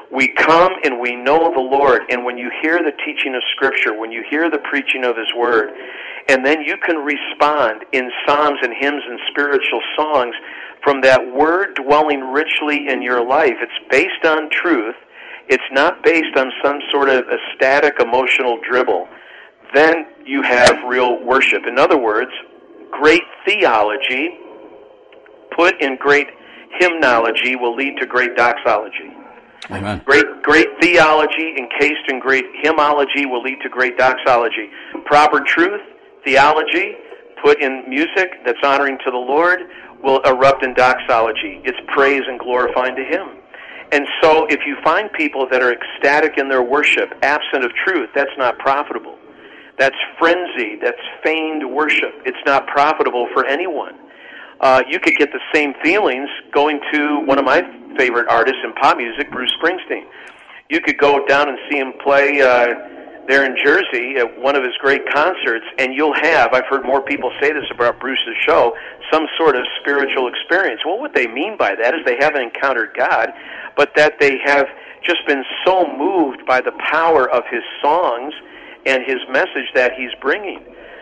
We come and we know the Lord, and when you hear the teaching of Scripture, when you hear the preaching of His Word, and then you can respond in psalms and hymns and spiritual songs from that Word dwelling richly in your life. It's based on truth. It's not based on some sort of ecstatic emotional dribble. Then you have real worship. In other words, great theology put in great hymnology will lead to great doxology. Amen. Great theology encased in great hymnology will lead to great doxology. Proper truth, theology, put in music that's honoring to the Lord will erupt in doxology. It's praise and glorifying to Him. And so if you find people that are ecstatic in their worship, absent of truth, that's not profitable. That's frenzy. That's feigned worship. It's not profitable for anyone. You could get the same feelings going to one of my favorite artists in pop music, Bruce Springsteen. You could go down and see him play there in Jersey at one of his great concerts, and you'll have, I've heard more people say this about Bruce's show, some sort of spiritual experience. Well, what they mean by that is they haven't encountered God, but that they have just been so moved by the power of his songs and his message that he's bringing.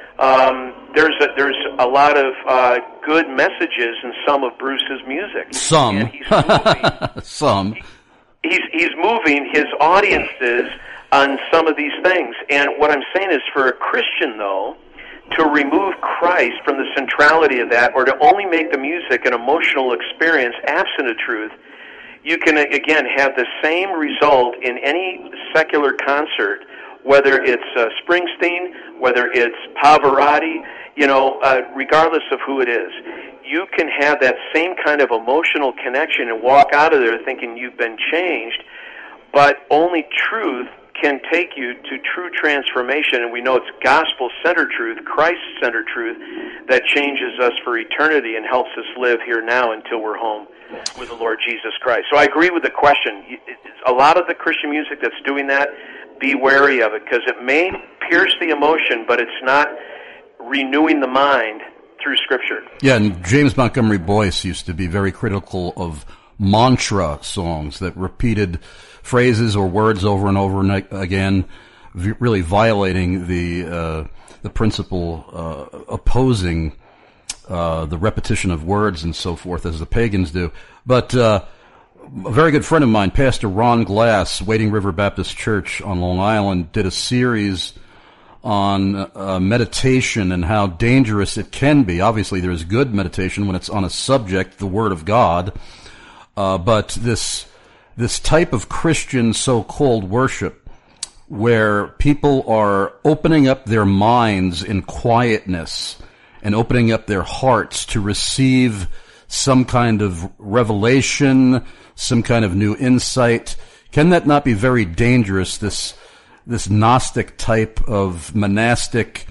There's a lot of good messages in some of Bruce's music. Some. Some. He's moving his audiences on some of these things. And what I'm saying is for a Christian, though, to remove Christ from the centrality of that, or to only make the music an emotional experience absent of truth, you can, again, have the same result in any secular concert, whether it's Springsteen, whether it's Pavarotti, regardless of who it is. You can have that same kind of emotional connection and walk out of there thinking you've been changed, but only truth can take you to true transformation, and we know it's gospel-centered truth, Christ-centered truth, that changes us for eternity and helps us live here now until we're home with the Lord Jesus Christ. So I agree with the question. A lot of the Christian music that's doing that, be wary of it, because it may pierce the emotion, but it's not renewing the mind through Scripture. Yeah, and James Montgomery Boyce used to be very critical of mantra songs that repeated phrases or words over and over again, really violating the principle opposing the repetition of words and so forth as the pagans do. But a very good friend of mine, Pastor Ron Glass, Wading River Baptist Church on Long Island, did a series on meditation and how dangerous it can be. Obviously, there's good meditation when it's on a subject, the Word of God, but this type of Christian so-called worship where people are opening up their minds in quietness and opening up their hearts to receive some kind of revelation, some kind of new insight. Can that not be very dangerous, this Gnostic type of monastic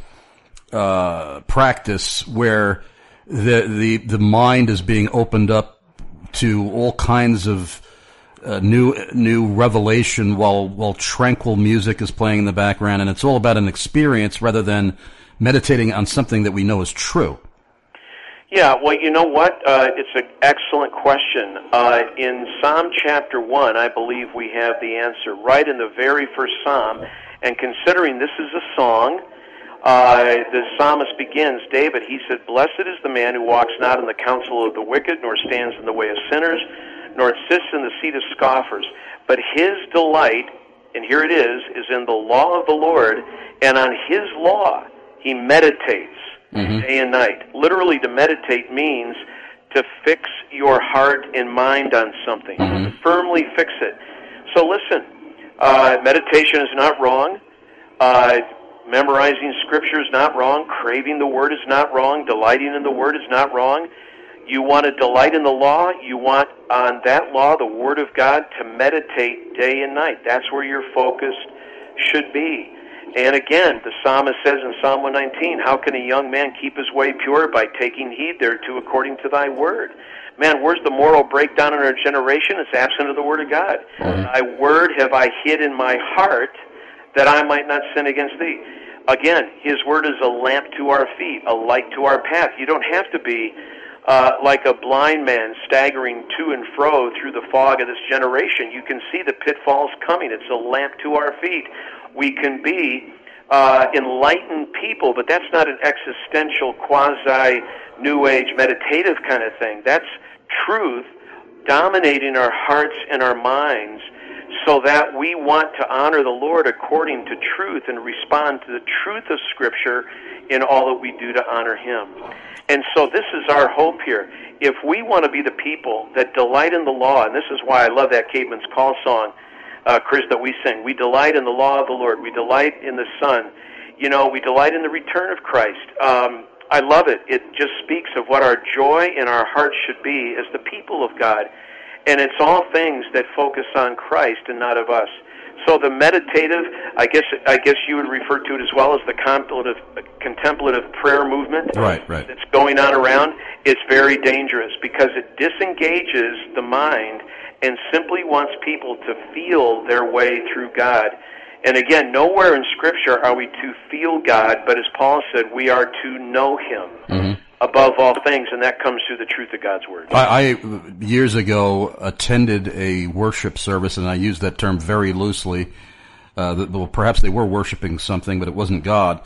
practice where the mind is being opened up to all kinds of new revelation while tranquil music is playing in the background, and it's all about an experience rather than meditating on something that we know is true? Yeah, well, you know what? It's an excellent question. In Psalm chapter 1, I believe we have the answer right in the very first psalm. And considering this is a song, the psalmist begins, David, he said, "Blessed is the man who walks not in the counsel of the wicked, nor stands in the way of sinners, nor sits in the seat of scoffers. But his delight," and here it is in the law of the Lord, and on his law he meditates day and night. Literally, to meditate means to fix your heart and mind on something, to firmly fix it. So listen, meditation is not wrong. Memorizing Scripture is not wrong. Craving the Word is not wrong. Delighting in the Word is not wrong. You want to delight in the law. You want on that law, the Word of God, to meditate day and night. That's where your focus should be. And again, the psalmist says in Psalm 119, "How can a young man keep his way pure? By taking heed thereto according to thy word." Man, where's the moral breakdown in our generation? It's absent of the Word of God. Thy word have I hid in my heart, that I might not sin against thee. Again, his word is a lamp to our feet, a light to our path. You don't have to be like a blind man staggering to and fro through the fog of this generation. You can see the pitfalls coming. It's a lamp to our feet. We can be enlightened people, but that's not an existential, quasi-New Age meditative kind of thing. That's truth dominating our hearts and our minds, so that we want to honor the Lord according to truth and respond to the truth of Scripture in all that we do to honor Him. And so this is our hope here. If we want to be the people that delight in the law, and this is why I love that Caveman's Call song, Chris, that we sing, we delight in the law of the Lord, we delight in the Son, we delight in the return of Christ. I love it. It just speaks of what our joy in our hearts should be as the people of God. And it's all things that focus on Christ and not of us. So the meditative, I guess you would refer to it as well as the contemplative prayer movement that's going on around. It's very dangerous because it disengages the mind and simply wants people to feel their way through God. And again, nowhere in Scripture are we to feel God, but as Paul said, we are to know Him above all things, and that comes through the truth of God's Word. I years ago attended a worship service, and I use that term very loosely. Well, perhaps they were worshiping something, but it wasn't God.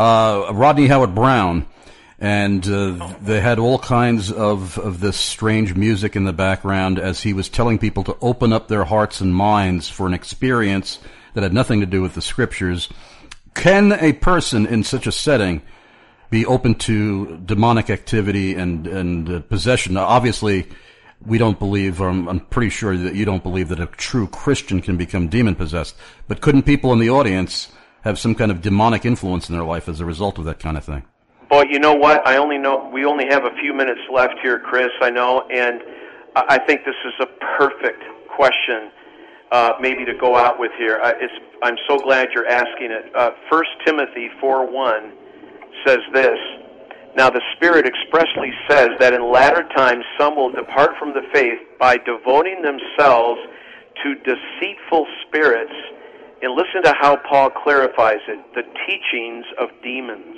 Rodney Howard-Browne, and they had all kinds of this strange music in the background as he was telling people to open up their hearts and minds for an experience that had nothing to do with the Scriptures. Can a person in such a setting be open to demonic activity and possession? Now, obviously, we don't believe, or I'm pretty sure that you don't believe that a true Christian can become demon-possessed. But couldn't people in the audience have some kind of demonic influence in their life as a result of that kind of thing? Boy, you know what? We only have a few minutes left here, Chris, I know, and I think this is a perfect question maybe to go out with here. I'm so glad you're asking it. 1 Timothy 4:1 says this, "Now the Spirit expressly says that in latter times some will depart from the faith by devoting themselves to deceitful spirits," and listen to how Paul clarifies it, "the teachings of demons."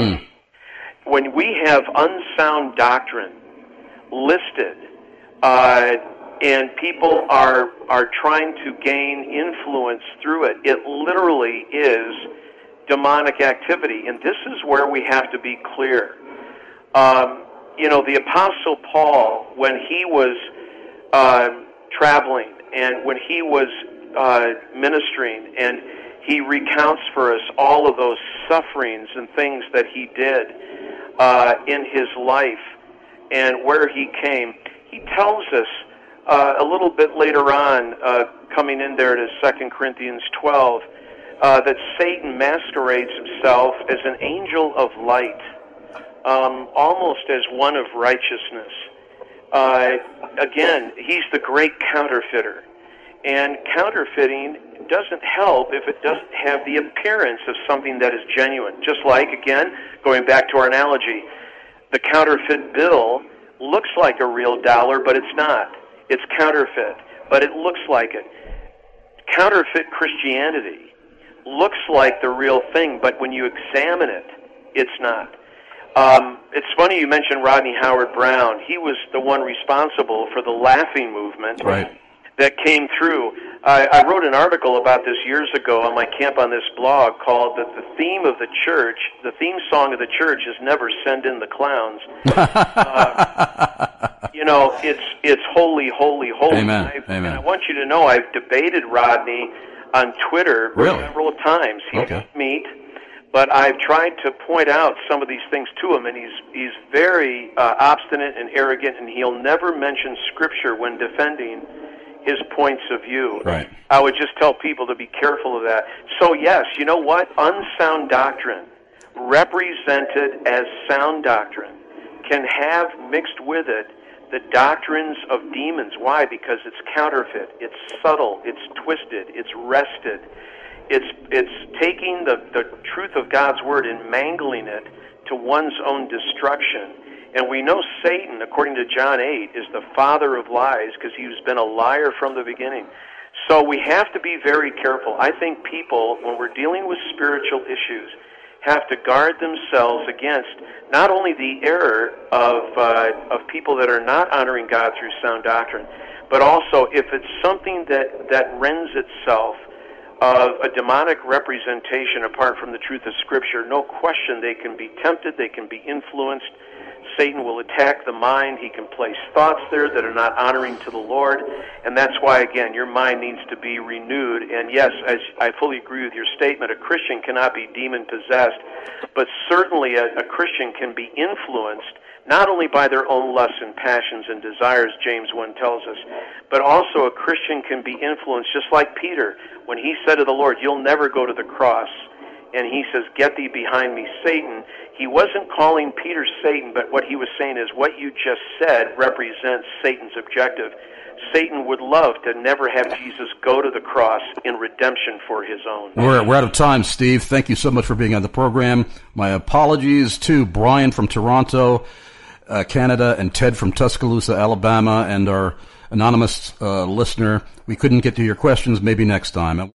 When we have unsound doctrine listed, and people are trying to gain influence through it, it literally is demonic activity. And this is where we have to be clear. The Apostle Paul, when he was traveling and when he was ministering, and he recounts for us all of those sufferings and things that he did in his life and where he came, he tells us a little bit later on, coming in there to 2 Corinthians 12, that Satan masquerades himself as an angel of light, almost as one of righteousness. Again, he's the great counterfeiter. And counterfeiting doesn't help if it doesn't have the appearance of something that is genuine. Just like, again, going back to our analogy, the counterfeit bill looks like a real dollar, but it's not. It's counterfeit, but it looks like it. Counterfeit Christianity looks like the real thing, but when you examine it, it's not. It's funny you mentioned Rodney Howard-Browne. He was the one responsible for the laughing movement that came through. I wrote an article about this years ago on my Camp on This blog called that the theme of the church, the theme song of the church is never send in the clowns. It's holy, holy, holy. Amen. And I want you to know I've debated Rodney on Twitter several times. He won't meet, but I've tried to point out some of these things to him, and he's very obstinate and arrogant, and he'll never mention Scripture when defending his points of view. Right. I would just tell people to be careful of that. So yes, you know what? Unsound doctrine, represented as sound doctrine, can have mixed with it the doctrines of demons. Why? Because it's counterfeit, it's subtle, it's twisted, it's wrested. It's taking the truth of God's Word and mangling it to one's own destruction. And we know Satan, according to John 8, is the father of lies because he's been a liar from the beginning. So we have to be very careful. I think people, when we're dealing with spiritual issues, have to guard themselves against not only the error of people that are not honoring God through sound doctrine, but also if it's something that rends itself of a demonic representation apart from the truth of Scripture, no question they can be tempted, they can be influenced. Satan will attack the mind. He can place thoughts there that are not honoring to the Lord, and that's why, again, your mind needs to be renewed. And yes, as I fully agree with your statement, a Christian cannot be demon-possessed, but certainly a Christian can be influenced not only by their own lusts and passions and desires, James 1 tells us, but also a Christian can be influenced, just like Peter, when he said to the Lord, "You'll never go to the cross." And he says, "Get thee behind me, Satan." He wasn't calling Peter Satan, but what he was saying is what you just said represents Satan's objective. Satan would love to never have Jesus go to the cross in redemption for his own. We're out of time, Steve. Thank you so much for being on the program. My apologies to Brian from Toronto, Canada, and Ted from Tuscaloosa, Alabama, and our anonymous listener. We couldn't get to your questions. Maybe next time.